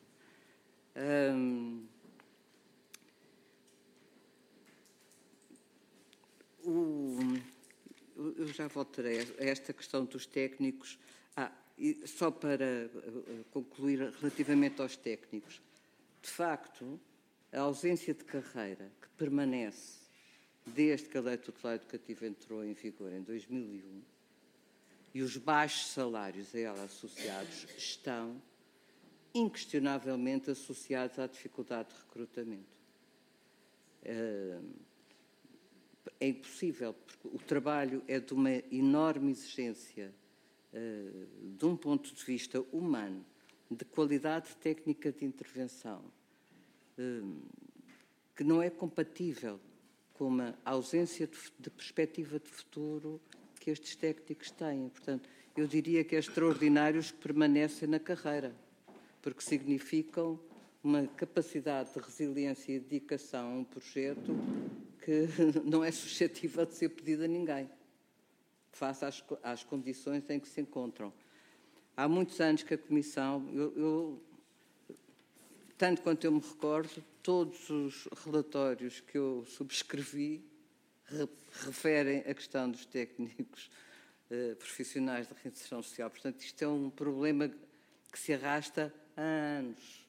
Eu já voltarei a esta questão dos técnicos. E só para concluir relativamente aos técnicos, de facto, a ausência de carreira que permanece desde que a lei tutelar educativa entrou em vigor em 2001 e os baixos salários a ela associados estão inquestionavelmente associados à dificuldade de recrutamento. É impossível, porque o trabalho é de uma enorme exigência de um ponto de vista humano, de qualidade técnica de intervenção, que não é compatível com uma ausência de perspectiva de futuro que estes técnicos têm. Portanto, eu diria que é extraordinário os que permanecem na carreira, porque significam uma capacidade de resiliência e dedicação a um projeto que não é suscetível de ser pedido a ninguém, face às condições em que se encontram. Há muitos anos que a Comissão, tanto quanto eu me recordo, todos os relatórios que eu subscrevi referem a questão dos técnicos profissionais de reinserção social. Portanto, isto é um problema que se arrasta há anos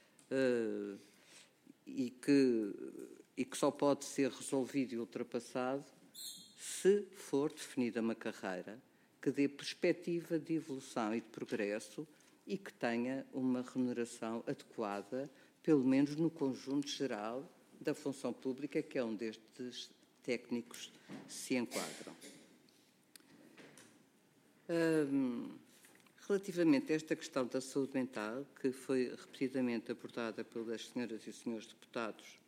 e que só pode ser resolvido e ultrapassado se for definida uma carreira que dê perspectiva de evolução e de progresso e que tenha uma remuneração adequada, pelo menos no conjunto geral da função pública, que é onde estes técnicos se enquadram. Relativamente a esta questão da saúde mental, que foi repetidamente abordada pelas senhoras e senhores deputados,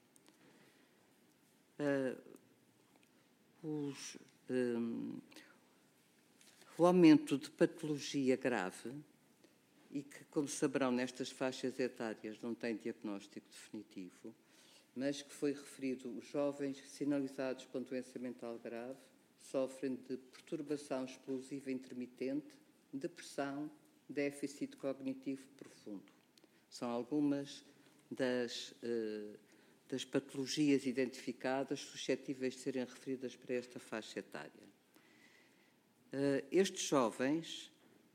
o aumento de patologia grave, e que, como saberão, nestas faixas etárias não tem diagnóstico definitivo, mas que foi referido, os jovens sinalizados com doença mental grave sofrem de perturbação explosiva intermitente, depressão, déficit cognitivo profundo. São algumas das patologias identificadas suscetíveis de serem referidas para esta faixa etária. Estes jovens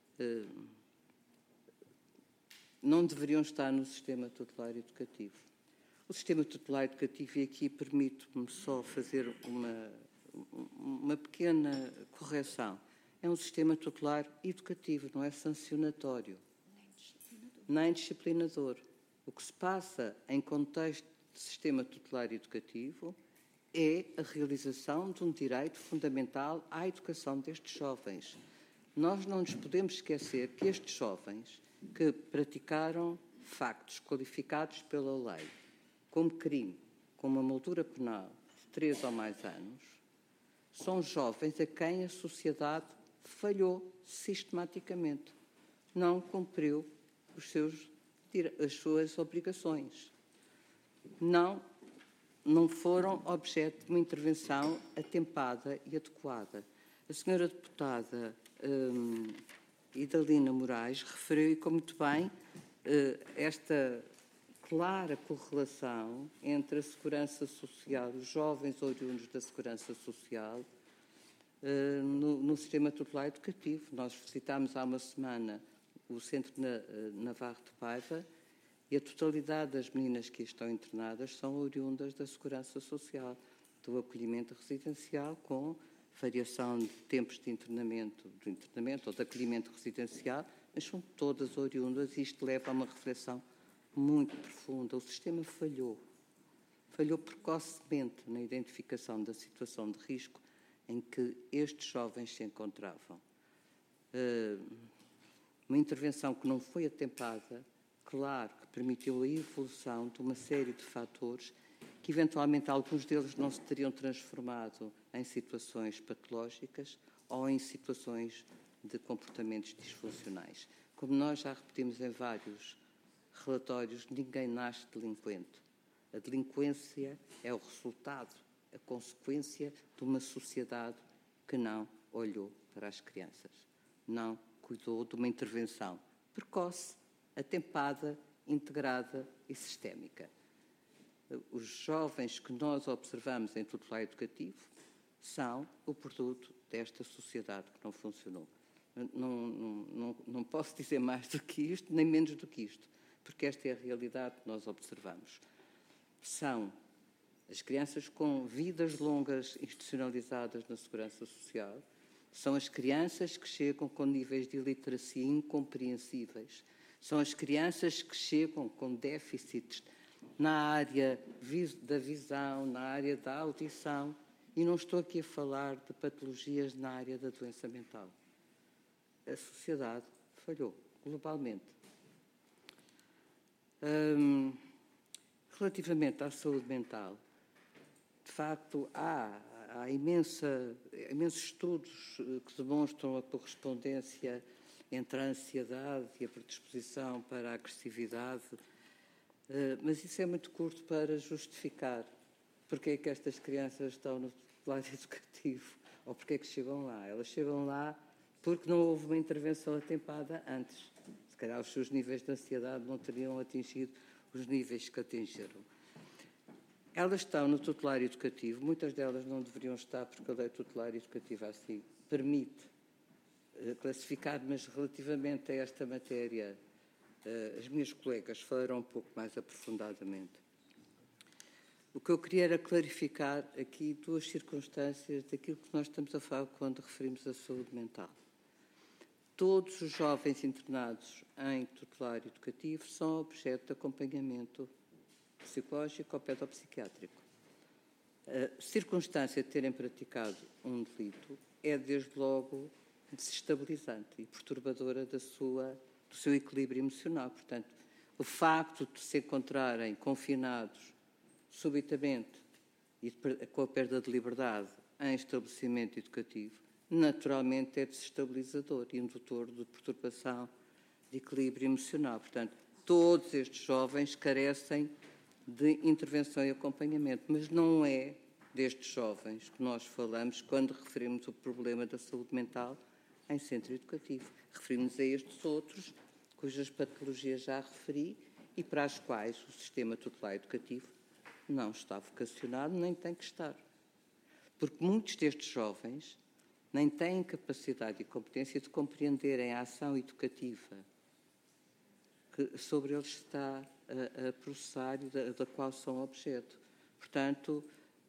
não deveriam estar no sistema tutelar educativo. O sistema tutelar educativo, e aqui permito-me só fazer uma pequena correção, é um sistema tutelar educativo, não é sancionatório, nem disciplinador. O que se passa em contexto de sistema tutelar educativo é a realização de um direito fundamental à educação destes jovens. Nós não nos podemos esquecer que estes jovens que praticaram factos qualificados pela lei como crime, com uma moldura penal de 3 ou mais anos, são jovens a quem a sociedade falhou sistematicamente, não cumpriu as suas obrigações, não foram objeto de uma intervenção atempada e adequada. A senhora deputada Idalina Moraes referiu, e como muito bem, esta clara correlação entre a segurança social, os jovens oriundos da segurança social, no sistema tutelar educativo. Nós visitámos há uma semana o Centro Navarro de Paiva e a totalidade das meninas que estão internadas são oriundas da segurança social, do acolhimento residencial, com variação de tempos de internamento ou de acolhimento residencial, mas são todas oriundas, e isto leva a uma reflexão muito profunda. O sistema falhou precocemente na identificação da situação de risco em que estes jovens se encontravam. Uma intervenção que não foi atempada, claro, que permitiu a evolução de uma série de fatores que, eventualmente, alguns deles não se teriam transformado em situações patológicas ou em situações de comportamentos disfuncionais. Como nós já repetimos em vários relatórios, ninguém nasce delinquente. A delinquência é o resultado, a consequência de uma sociedade que não olhou para as crianças, não cuidou de uma intervenção precoce, atempada, integrada e sistémica. Os jovens que nós observamos em tutelar educativo são o produto desta sociedade que não funcionou. Não posso dizer mais do que isto, nem menos do que isto, porque esta é a realidade que nós observamos. São as crianças com vidas longas institucionalizadas na segurança social, são as crianças que chegam com níveis de iliteracia incompreensíveis, são as crianças que chegam com déficits na área da visão, na área da audição, e não estou aqui a falar de patologias na área da doença mental. A sociedade falhou globalmente. Relativamente à saúde mental, de facto, há imensos estudos que demonstram a correspondência entre a ansiedade e a predisposição para a agressividade, mas isso é muito curto para justificar porque é que estas crianças estão no tutelar educativo ou porque é que chegam lá. Elas chegam lá porque não houve uma intervenção atempada antes. Se calhar os seus níveis de ansiedade não teriam atingido os níveis que atingiram. Elas estão no tutelar educativo, muitas delas não deveriam estar porque a lei tutelar educativa assim permite classificar, mas relativamente a esta matéria as minhas colegas falarão um pouco mais aprofundadamente. O que eu queria era clarificar aqui 2 circunstâncias daquilo que nós estamos a falar quando referimos a saúde mental. Todos os jovens internados em tutelar educativo são objeto de acompanhamento psicológico ou pedopsiquiátrico. A circunstância de terem praticado um delito é, desde logo, desestabilizante e perturbadora do seu equilíbrio emocional. Portanto, o facto de se encontrarem confinados subitamente e com a perda de liberdade em estabelecimento educativo, naturalmente é desestabilizador e indutor de perturbação de equilíbrio emocional. Portanto, todos estes jovens carecem de intervenção e acompanhamento, mas não é destes jovens que nós falamos quando referimos o problema da saúde mental em centro educativo. Referimos a estes outros, cujas patologias já referi e para as quais o sistema tutelar educativo não está vocacionado, nem tem que estar. Porque muitos destes jovens nem têm capacidade e competência de compreenderem a ação educativa que sobre eles está a processar e da qual são objeto. Portanto,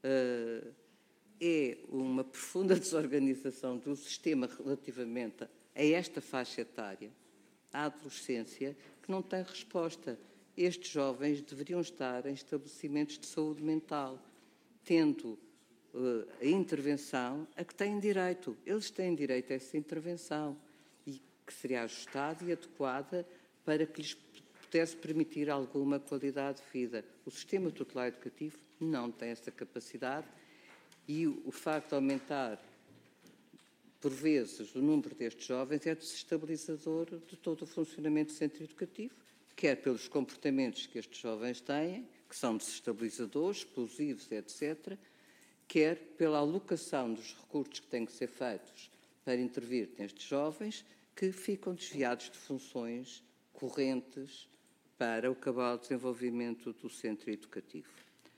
é uma profunda desorganização do sistema relativamente a esta faixa etária, à adolescência, que não tem resposta. Estes jovens deveriam estar em estabelecimentos de saúde mental, tendo a intervenção a que têm direito. Eles têm direito a essa intervenção e que seria ajustada e adequada para que lhes pudesse permitir alguma qualidade de vida. O sistema tutelar educativo não tem essa capacidade e o facto de aumentar, por vezes, o número destes jovens é desestabilizador de todo o funcionamento do centro educativo, quer pelos comportamentos que estes jovens têm, que são desestabilizadores, explosivos, etc., quer pela alocação dos recursos que têm que ser feitos para intervir nestes jovens, que ficam desviados de funções correntes para o cabal desenvolvimento do centro educativo.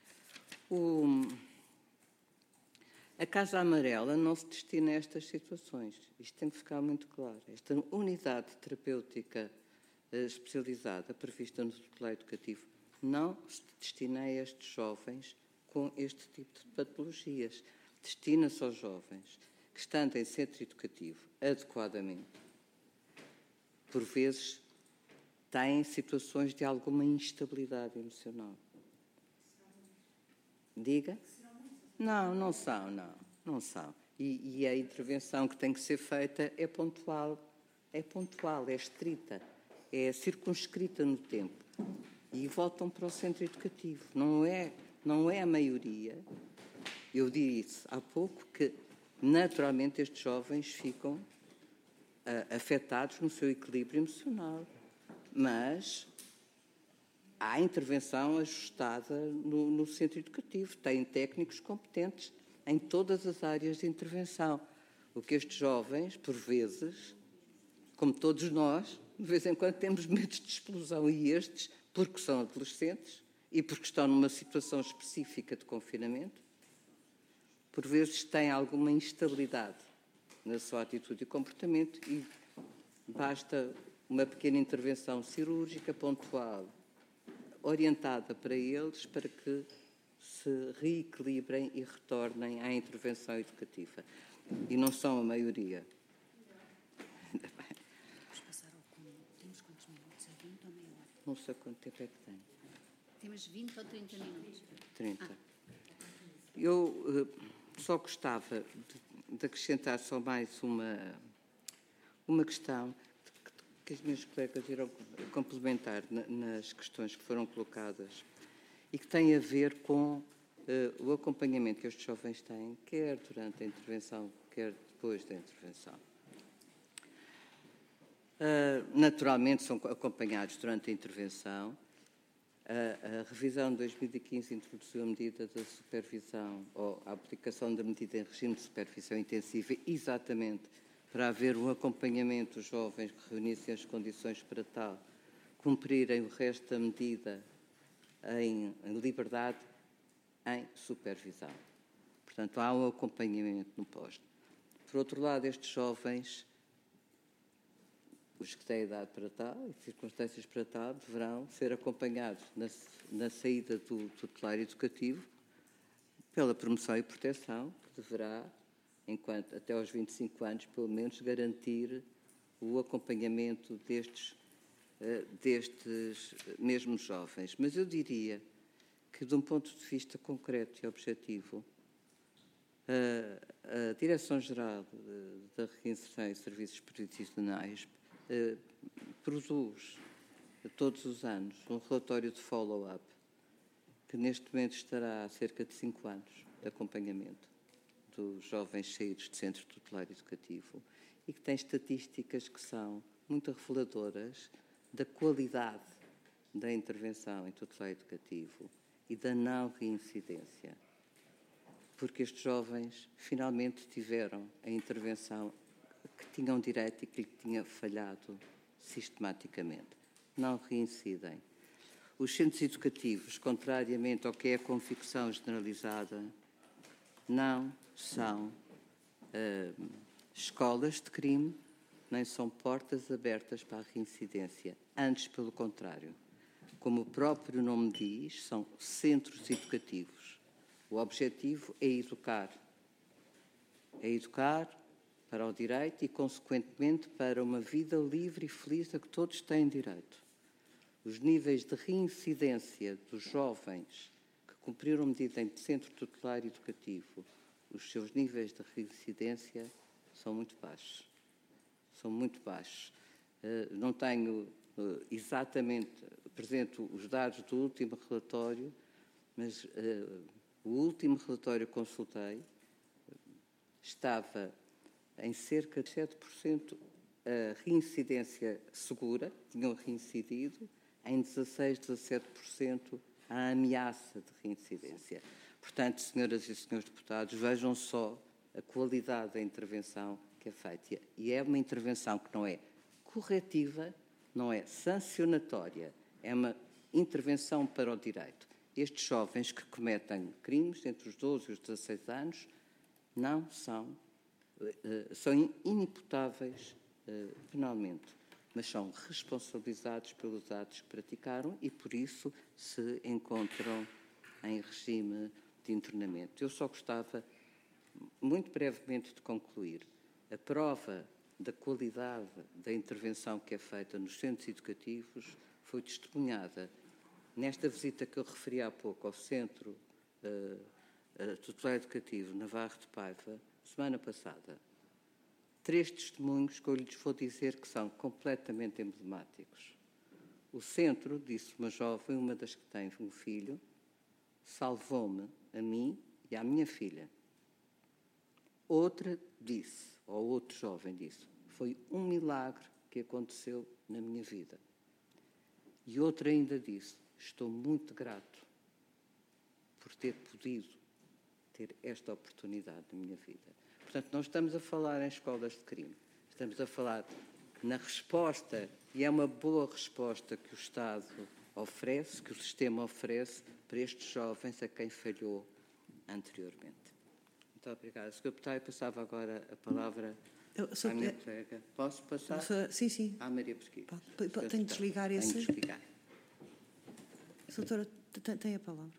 A Casa Amarela não se destina a estas situações. Isto tem que ficar muito claro. Esta unidade terapêutica especializada prevista no tutelar educativo não se destina a estes jovens com este tipo de patologias. Destina-se aos jovens que, estando em centro educativo adequadamente, por vezes têm situações de alguma instabilidade emocional. Diga? Não são. E a intervenção que tem que ser feita é pontual, é estrita, é circunscrita no tempo. E voltam para o centro educativo. Não é a maioria. Eu disse há pouco que, naturalmente, estes jovens ficam afetados no seu equilíbrio emocional. Mas há intervenção ajustada no centro educativo. Tem técnicos competentes em todas as áreas de intervenção. O que estes jovens, por vezes, como todos nós, de vez em quando temos medos de explosão, e estes, porque são adolescentes e porque estão numa situação específica de confinamento, por vezes têm alguma instabilidade na sua atitude e comportamento e basta uma pequena intervenção cirúrgica pontual, orientada para eles, para que se reequilibrem e retornem à intervenção educativa. E não são a maioria. Vamos passar ao comum. Temos quantos minutos? É 20 ou meia hora? Não sei quanto tempo é que tem. Temos 20 ou 30 minutos. 30. Eu só gostava de acrescentar só mais uma questão que as minhas colegas irão complementar nas questões que foram colocadas e que tem a ver com o acompanhamento que estes jovens têm, quer durante a intervenção, quer depois da intervenção. Naturalmente são acompanhados durante a intervenção. A revisão de 2015 introduziu a medida da supervisão, ou a aplicação da medida em regime de supervisão intensiva, exatamente para haver um acompanhamento dos jovens que reunissem as condições para tal, cumprirem o resto da medida em liberdade, em supervisão. Portanto, há um acompanhamento no posto. Por outro lado, estes jovens, os que têm idade para tal e circunstâncias para tal, deverão ser acompanhados na saída do tutelar educativo pela promoção e proteção, que deverá, enquanto até aos 25 anos, pelo menos, garantir o acompanhamento destes mesmos jovens. Mas eu diria que, de um ponto de vista concreto e objetivo, a Direção-Geral da Reinserção e Serviços Profissionais produz todos os anos um relatório de follow-up que neste momento estará há cerca de 5 anos de acompanhamento dos jovens saídos de centro tutelar educativo e que tem estatísticas que são muito reveladoras da qualidade da intervenção em tutelar educativo e da não reincidência, porque estes jovens finalmente tiveram a intervenção que tinham direito e que lhe tinha falhado sistematicamente. Não reincidem. Os centros educativos, contrariamente ao que é a convicção generalizada, não são escolas de crime, nem são portas abertas para a reincidência. Antes, pelo contrário. Como o próprio nome diz, são centros educativos. O objetivo é educar. É educar para o direito e, consequentemente, para uma vida livre e feliz a que todos têm direito. Os níveis de reincidência dos jovens que cumpriram medida em centro tutelar educativo, os seus níveis de reincidência são muito baixos. São muito baixos. Não tenho exatamente presente os dados do último relatório, mas o último relatório que consultei estava em cerca de 7% a reincidência segura, tinham reincidido, em 17% a ameaça de reincidência. Portanto, senhoras e senhores deputados, vejam só a qualidade da intervenção que é feita. E é uma intervenção que não é corretiva, não é sancionatória, é uma intervenção para o direito. Estes jovens que cometem crimes entre os 12 e os 16 anos não são inimputáveis penalmente, mas são responsabilizados pelos atos que praticaram e, por isso, se encontram em regime de internamento. Eu só gostava, muito brevemente, de concluir. A prova da qualidade da intervenção que é feita nos centros educativos foi testemunhada nesta visita que eu referi há pouco ao Centro Tutelar Educativo Navarro de Paiva, semana passada. 3 testemunhos que eu lhes vou dizer que são completamente emblemáticos. O centro, disse uma jovem, uma das que tem um filho, salvou-me a mim e à minha filha. Outra disse, ou outro jovem disse, foi um milagre que aconteceu na minha vida. E outra ainda disse, estou muito grato por ter podido ter esta oportunidade na minha vida. Portanto, não estamos a falar em escolas de crime, estamos a falar na resposta, e é uma boa resposta que o Estado oferece, que o sistema oferece para estes jovens a quem falhou anteriormente. Muito obrigada. Sr. Deputado, eu passava agora a palavra à minha colega. Posso passar? Sim, sim. À Maria Pesquisa. Tenho de desligar esse. Tenho de desligar. Doutora, tem a palavra.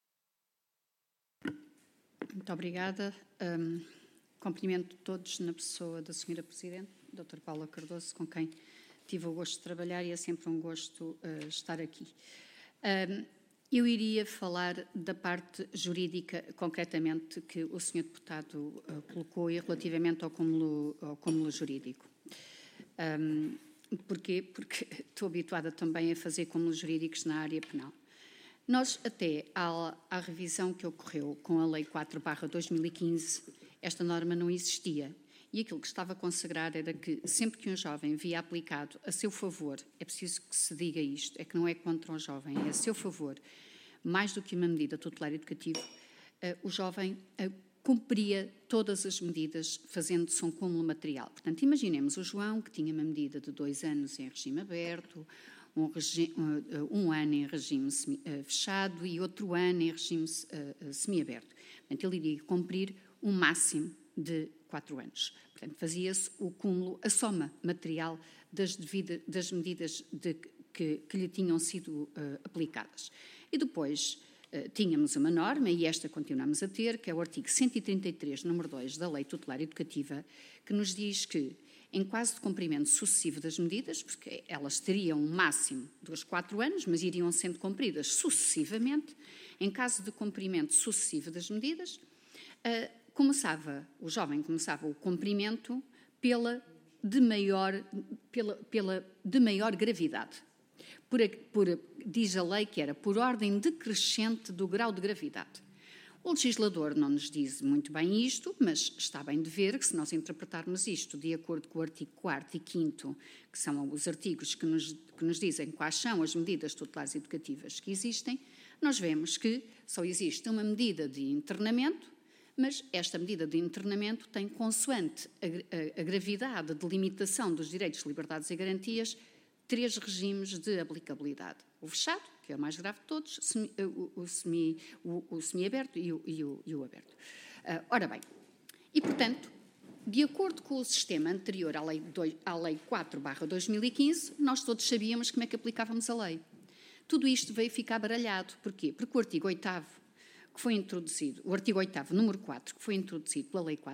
Muito obrigada. Cumprimento todos na pessoa da Sra. Presidente, Dra. Paula Cardoso, com quem tive o gosto de trabalhar e é sempre um gosto estar aqui. Eu iria falar da parte jurídica, concretamente, que o Sr. Deputado colocou e relativamente ao cúmulo jurídico. Porquê? Porque estou habituada também a fazer cúmulos jurídicos na área penal. Nós, até à revisão que ocorreu com a Lei 4/2015, esta norma não existia. E aquilo que estava consagrado era que, sempre que um jovem via aplicado a seu favor, é preciso que se diga isto, é que não é contra o jovem, é a seu favor, mais do que uma medida tutelar educativa, o jovem cumpria todas as medidas, fazendo-se um cúmulo material. Portanto, imaginemos o João, que tinha uma medida de 2 anos em regime aberto, um ano em regime fechado e outro ano em regime semiaberto. Portanto, ele iria cumprir um máximo de 4 anos. Portanto, fazia-se o cúmulo, a soma material das medidas que lhe tinham sido aplicadas. E depois tínhamos uma norma, e esta continuamos a ter, que é o artigo 133, número 2 da Lei Tutelar Educativa, que nos diz que, em caso de cumprimento sucessivo das medidas, porque elas teriam um máximo dos 4 anos, mas iriam sendo cumpridas sucessivamente, em caso de cumprimento sucessivo das medidas, o jovem começava o cumprimento de maior gravidade. Diz a lei que era por ordem decrescente do grau de gravidade. O legislador não nos diz muito bem isto, mas está bem de ver que, se nós interpretarmos isto de acordo com o artigo 4º e 5º, que são os artigos que nos dizem quais são as medidas tutelares educativas que existem, nós vemos que só existe uma medida de internamento, mas esta medida de internamento tem, consoante a gravidade de limitação dos direitos, liberdades e garantias, 3 regimes de aplicabilidade. O fechado, que é o mais grave de todos, o semiaberto e o aberto. Ora bem, e portanto, de acordo com o sistema anterior à Lei 4/2015, nós todos sabíamos como é que aplicávamos a lei. Tudo isto veio ficar baralhado. Porquê? Porque o artigo 8º, que foi introduzido, o artigo 8º, número 4, que foi introduzido pela Lei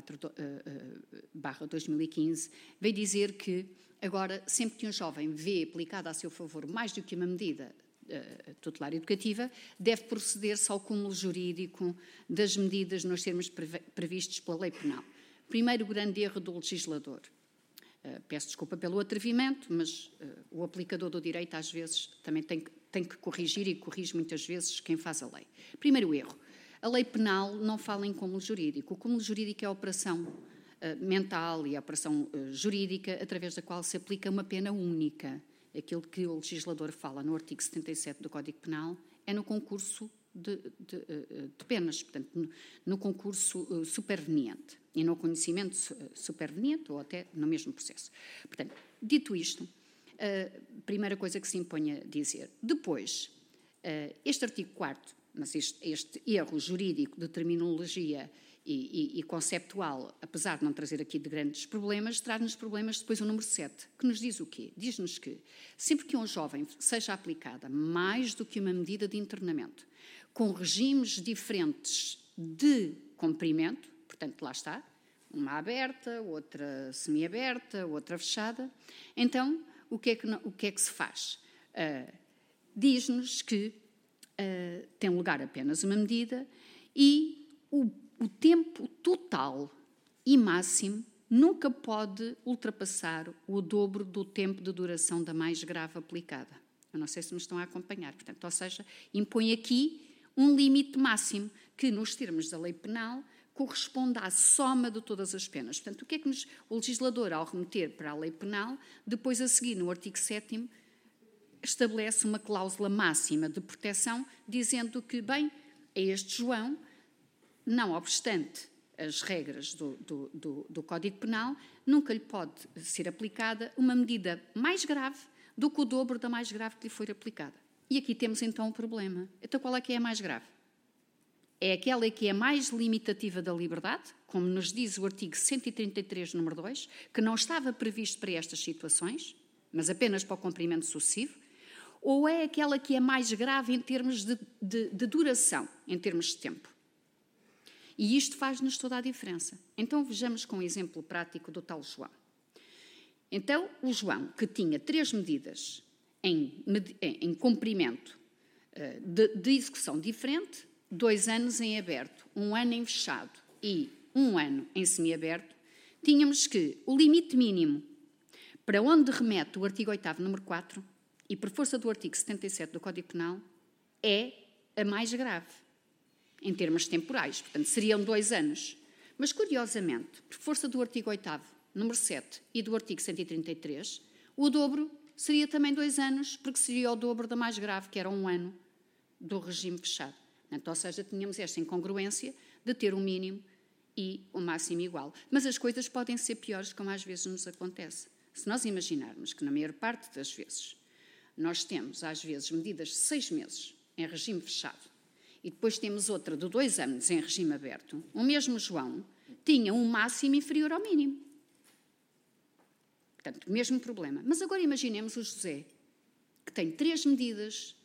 4/2015, veio dizer que agora, sempre que um jovem vê aplicada a seu favor mais do que uma medida tutelar educativa, deve proceder-se ao cúmulo jurídico das medidas nos termos previstos pela lei penal. Primeiro grande erro do legislador. Peço desculpa pelo atrevimento, mas o aplicador do direito às vezes também tem que corrigir e corrige muitas vezes quem faz a lei. Primeiro erro. A lei penal não fala em cúmulo jurídico. O cúmulo jurídico é a operação mental e a operação jurídica através da qual se aplica uma pena única. Aquilo que o legislador fala no artigo 77 do Código Penal é no concurso de penas, portanto, no concurso superveniente e no conhecimento superveniente ou até no mesmo processo. Portanto, dito isto, a primeira coisa que se impõe a dizer. Depois, este artigo 4º, mas este erro jurídico de terminologia e conceptual, apesar de não trazer aqui de grandes problemas, traz-nos problemas depois o número 7, que nos diz o quê? Diz-nos que, sempre que um jovem seja aplicada mais do que uma medida de internamento, com regimes diferentes de cumprimento, portanto, lá está, uma aberta, outra semiaberta, outra fechada, então, o que é que se faz? Diz-nos que tem lugar apenas uma medida e o tempo total e máximo nunca pode ultrapassar o dobro do tempo de duração da mais grave aplicada. Eu não sei se me estão a acompanhar. Portanto, ou seja, impõe aqui um limite máximo que, nos termos da lei penal, corresponde à soma de todas as penas. Portanto, o que é que o legislador, ao remeter para a lei penal, depois a seguir, no artigo 7º, estabelece uma cláusula máxima de proteção, dizendo que, bem, a este João, não obstante as regras do Código Penal, nunca lhe pode ser aplicada uma medida mais grave do que o dobro da mais grave que lhe for aplicada. E aqui temos então um problema. Então qual é que é a mais grave? É aquela que é mais limitativa da liberdade, como nos diz o artigo 133, número 2, que não estava previsto para estas situações, mas apenas para o cumprimento sucessivo, ou é aquela que é mais grave em termos de duração, em termos de tempo? E isto faz-nos toda a diferença. Então vejamos com um exemplo prático do tal João. Então, o João, que tinha 3 medidas em cumprimento de execução diferente, 2 anos em aberto, 1 ano em fechado e 1 ano em semiaberto, tínhamos que o limite mínimo para onde remete o artigo 8º, número 4, e por força do artigo 77 do Código Penal, é a mais grave, em termos temporais. Portanto, seriam 2 anos. Mas, curiosamente, por força do artigo 8º, número 7, e do artigo 133, o dobro seria também 2 anos, porque seria o dobro da mais grave, que era 1 ano do regime fechado. Portanto, ou seja, tínhamos esta incongruência de ter um mínimo e o máximo igual. Mas as coisas podem ser piores, como às vezes nos acontece. Se nós imaginarmos que, na maior parte das vezes, nós temos, às vezes, medidas de 6 meses em regime fechado e depois temos outra de 2 anos em regime aberto, o mesmo João tinha um máximo inferior ao mínimo. Portanto, o mesmo problema. Mas agora imaginemos o José, que tem 3 medidas,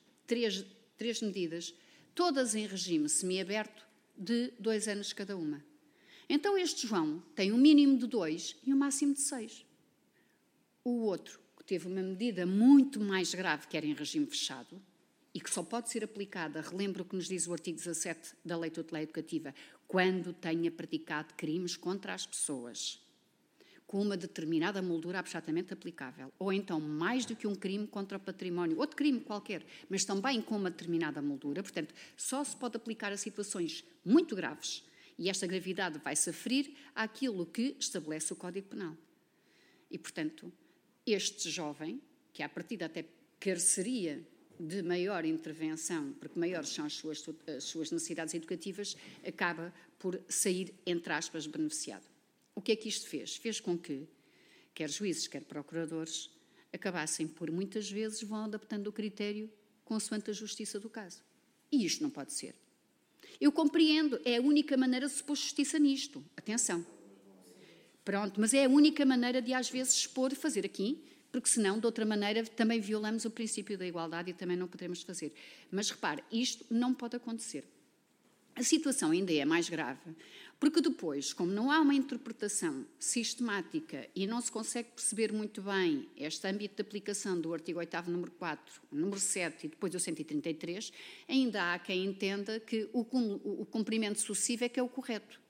todas em regime semiaberto, de 2 anos cada uma. Então este João tem um mínimo de 2 e um máximo de 6. O outro, que teve uma medida muito mais grave, que era em regime fechado, e que só pode ser aplicada, relembro o que nos diz o artigo 17 da Lei Tutelar Educativa, quando tenha praticado crimes contra as pessoas, com uma determinada moldura absolutamente aplicável, ou então mais do que um crime contra o património, outro crime qualquer, mas também com uma determinada moldura. Portanto, só se pode aplicar a situações muito graves, e esta gravidade vai-se aferir àquilo que estabelece o Código Penal. E, portanto, este jovem, que à partida até careceria de maior intervenção, porque maiores são as suas necessidades educativas, acaba por sair, entre aspas, beneficiado. O que é que isto fez? Fez com que, quer juízes, quer procuradores, acabassem por, muitas vezes, vão adaptando o critério consoante a justiça do caso. E isto não pode ser. Eu compreendo, é a única maneira de se pôr justiça nisto. Atenção. Pronto, mas é a única maneira de, às vezes, expor, fazer aqui, porque senão, de outra maneira, também violamos o princípio da igualdade e também não poderemos fazer. Mas repare, isto não pode acontecer. A situação ainda é mais grave, porque depois, como não há uma interpretação sistemática e não se consegue perceber muito bem este âmbito de aplicação do artigo 8º, número 4, número 7 e depois do 133, ainda há quem entenda que o cumprimento sucessivo é que é o correto.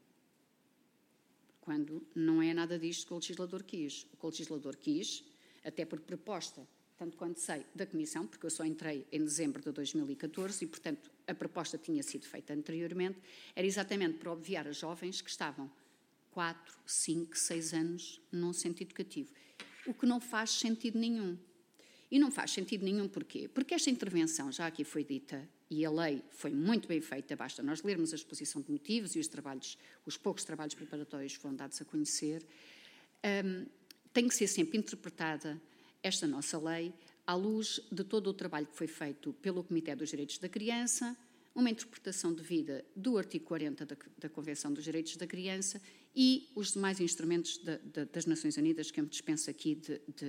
Quando não é nada disto que o legislador quis. O que o legislador quis, até por proposta, tanto quanto sei, da Comissão, porque eu só entrei em dezembro de 2014 e, portanto, a proposta tinha sido feita anteriormente, era exatamente para obviar a jovens que estavam 4, 5, 6 anos num centro educativo. O que não faz sentido nenhum. E não faz sentido nenhum porquê? Porque esta intervenção, já aqui foi dita, e a lei foi muito bem feita, basta nós lermos a exposição de motivos e os poucos trabalhos preparatórios foram dados a conhecer, tem que ser sempre interpretada esta nossa lei à luz de todo o trabalho que foi feito pelo Comitê dos Direitos da Criança, uma interpretação devida do artigo 40 da Convenção dos Direitos da Criança e os demais instrumentos das Nações Unidas que eu me dispenso aqui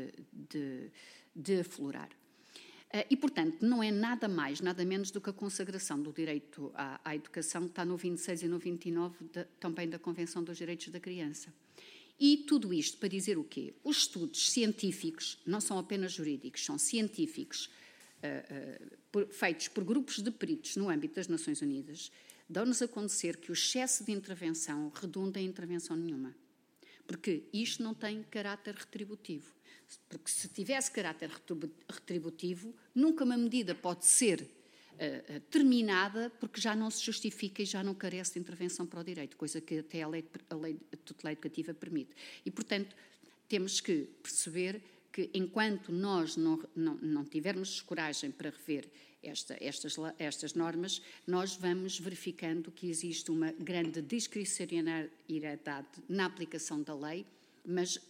de aflorar. E, portanto, não é nada mais, nada menos do que a consagração do direito à educação, que está no 26 e no 29 também da Convenção dos Direitos da Criança. E tudo isto para dizer o quê? Os estudos científicos não são apenas jurídicos, são científicos, feitos por grupos de peritos no âmbito das Nações Unidas, dão-nos a conhecer que o excesso de intervenção redunda em intervenção nenhuma. Porque isto não tem caráter retributivo. Porque se tivesse caráter retributivo, nunca uma medida pode ser terminada porque já não se justifica e já não carece de intervenção para o direito, coisa que até a lei de tutela educativa permite. E, portanto, temos que perceber que enquanto nós não tivermos coragem para rever estas normas, nós vamos verificando que existe uma grande discricionariedade na aplicação da lei, mas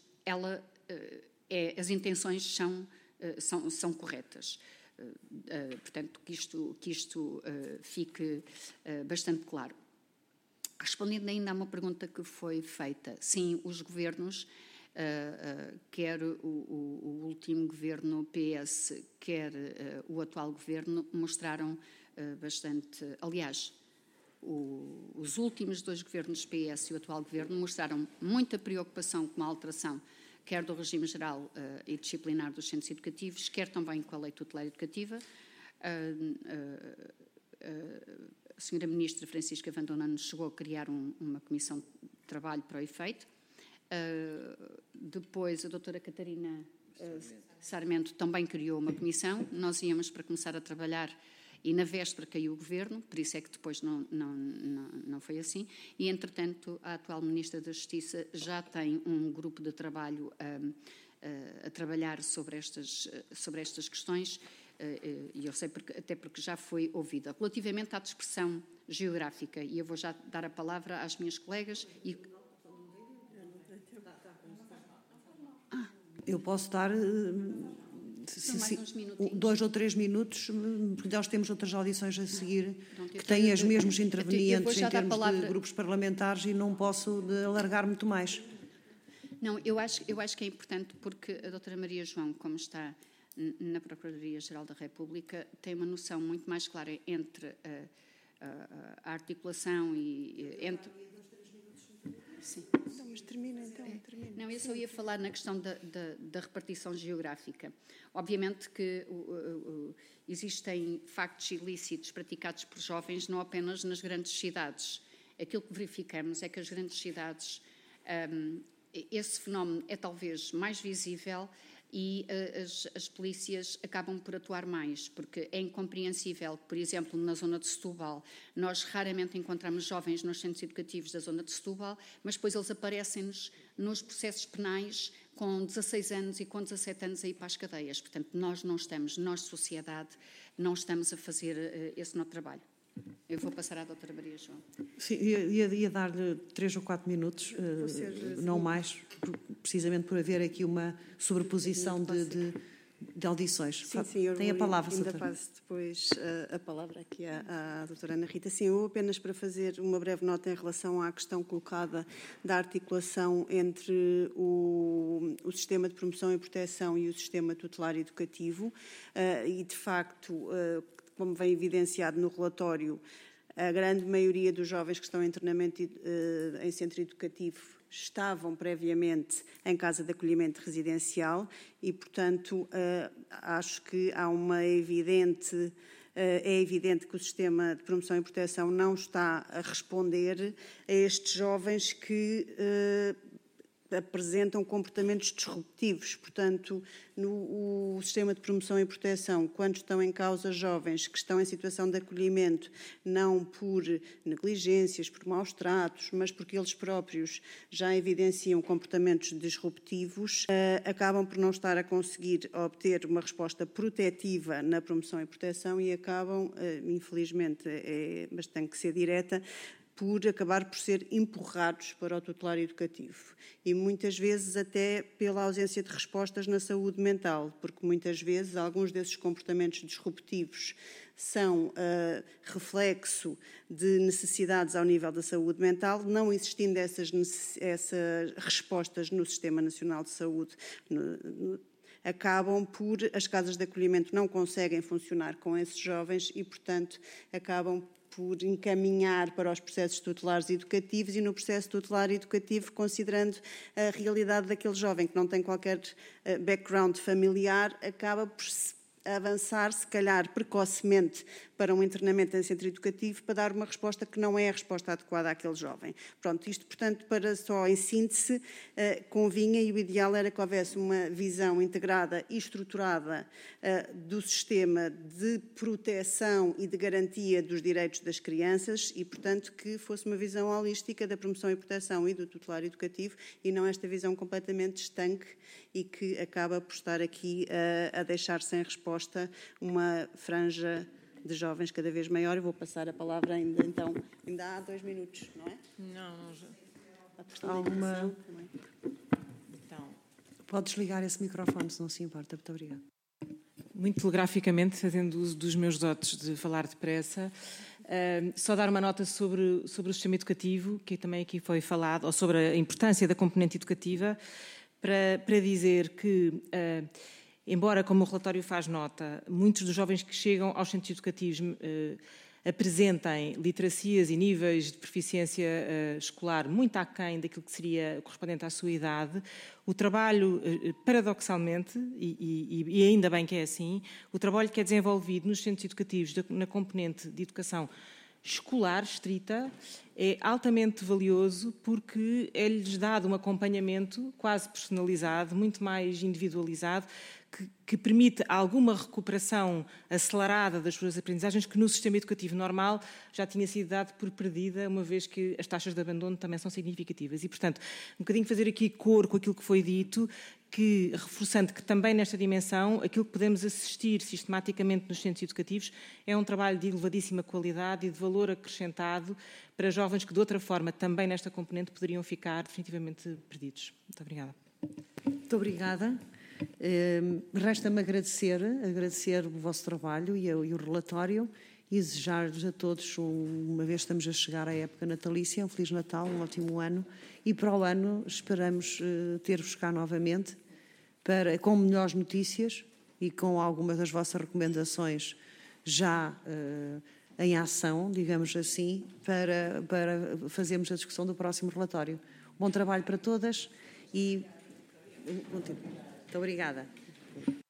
as intenções são corretas. Portanto, que isto fique bastante claro. Respondendo ainda a uma pergunta que foi feita, sim, os governos, quer o último governo PS, quer o atual governo, mostraram bastante. Aliás, os últimos 2 governos PS e o atual governo mostraram muita preocupação com a alteração, quer do regime geral e disciplinar dos centros educativos, quer também com a lei tutelar educativa. A senhora Ministra Francisca Vandona nos chegou a criar uma comissão de trabalho para o efeito. Depois a doutora Catarina Sarmento também criou uma comissão. Nós íamos para começar a trabalhar e na véspera caiu o governo, por isso é que depois não foi assim. E, entretanto, a atual Ministra da Justiça já tem um grupo de trabalho a trabalhar sobre estas questões, e eu sei até porque já foi ouvida. Relativamente à dispersão geográfica, e eu vou já dar a palavra às minhas colegas. Eu posso dar... mais uns minutinhos. 2 ou 3 minutos, porque nós temos outras audições a seguir que têm os mesmos intervenientes em termos de grupos parlamentares e não posso alargar muito mais. Não, eu acho que é importante porque a doutora Maria João, como está na Procuradoria-Geral da República, tem uma noção muito mais clara entre a articulação e entre... Sim. Não, mas termina então. Termina. Não, eu só ia falar na questão da repartição geográfica. Obviamente que existem factos ilícitos praticados por jovens não apenas nas grandes cidades. Aquilo que verificamos é que as grandes cidades, esse fenómeno é talvez mais visível e as polícias acabam por atuar mais, porque é incompreensível que, por exemplo, na zona de Setúbal, nós raramente encontramos jovens nos centros educativos da zona de Setúbal, mas depois eles aparecem-nos nos processos penais com 16 anos e com 17 anos a ir para as cadeias. Portanto, nós, sociedade, não estamos a fazer esse nosso trabalho. Eu vou passar à doutora Maria João. Sim, ia dar-lhe 3 ou 4 minutos, não mais, precisamente por haver aqui uma sobreposição de audições. Sim, eu tem a palavra, ainda doutora. passo depois a palavra aqui à doutora Ana Rita. Sim, eu apenas para fazer uma breve nota em relação à questão colocada da articulação entre o sistema de promoção e proteção e o sistema tutelar educativo e, de facto, como vem evidenciado no relatório, a grande maioria dos jovens que estão em treinamento em centro educativo estavam previamente em casa de acolhimento residencial e, portanto, acho que há é evidente que o sistema de promoção e proteção não está a responder a estes jovens que apresentam comportamentos disruptivos. Portanto, no sistema de promoção e proteção, quando estão em causa jovens que estão em situação de acolhimento, não por negligências, por maus tratos, mas porque eles próprios já evidenciam comportamentos disruptivos, acabam por não estar a conseguir obter uma resposta protetiva na promoção e proteção e acabam, infelizmente, mas tem que ser direta, por acabar por ser empurrados para o tutelar educativo. E muitas vezes até pela ausência de respostas na saúde mental, porque muitas vezes alguns desses comportamentos disruptivos são reflexo de necessidades ao nível da saúde mental, não existindo essas respostas no Sistema Nacional de Saúde, acabam por, as casas de acolhimento não conseguem funcionar com esses jovens e, portanto, acabam por encaminhar para os processos tutelares educativos e no processo tutelar educativo, considerando a realidade daquele jovem que não tem qualquer background familiar, acaba por avançar, se calhar, precocemente para um internamento em centro educativo para dar uma resposta que não é a resposta adequada àquele jovem. Pronto, isto, portanto, para só em síntese, convinha e o ideal era que houvesse uma visão integrada e estruturada do sistema de proteção e de garantia dos direitos das crianças e, portanto, que fosse uma visão holística da promoção e proteção e do tutelar educativo e não esta visão completamente estanque e que acaba por estar aqui a deixar sem resposta uma franja de jovens cada vez maior. Eu vou passar a palavra ainda há 2 minutos, não é? Não já. Alguma... Então, pode desligar esse microfone, se não se importa. Muito obrigada. Muito telegraficamente, fazendo uso dos meus dotes de falar depressa, só dar uma nota sobre o sistema educativo, que também aqui foi falado, ou sobre a importância da componente educativa, para dizer que, embora, como o relatório faz nota, muitos dos jovens que chegam aos centros educativos apresentem literacias e níveis de proficiência escolar muito aquém daquilo que seria correspondente à sua idade, o trabalho, paradoxalmente, e ainda bem que é assim, o trabalho que é desenvolvido nos centros educativos na componente de educação escolar estrita é altamente valioso porque é-lhes dado um acompanhamento quase personalizado, muito mais individualizado, que permite alguma recuperação acelerada das suas aprendizagens que no sistema educativo normal já tinha sido dado por perdida, uma vez que as taxas de abandono também são significativas. E, portanto, um bocadinho fazer aqui cor com aquilo que foi dito, que, reforçando que também nesta dimensão, aquilo que podemos assistir sistematicamente nos centros educativos é um trabalho de elevadíssima qualidade e de valor acrescentado para jovens que, de outra forma, também nesta componente poderiam ficar definitivamente perdidos. Muito obrigada. Muito obrigada. Resta-me agradecer o vosso trabalho e o relatório e desejar-vos a todos, uma vez estamos a chegar à época natalícia, um Feliz Natal, um ótimo ano e para o ano esperamos ter-vos cá novamente com melhores notícias e com algumas das vossas recomendações já em ação, digamos assim, para fazermos a discussão do próximo relatório. Bom trabalho para todas e... Muito obrigada.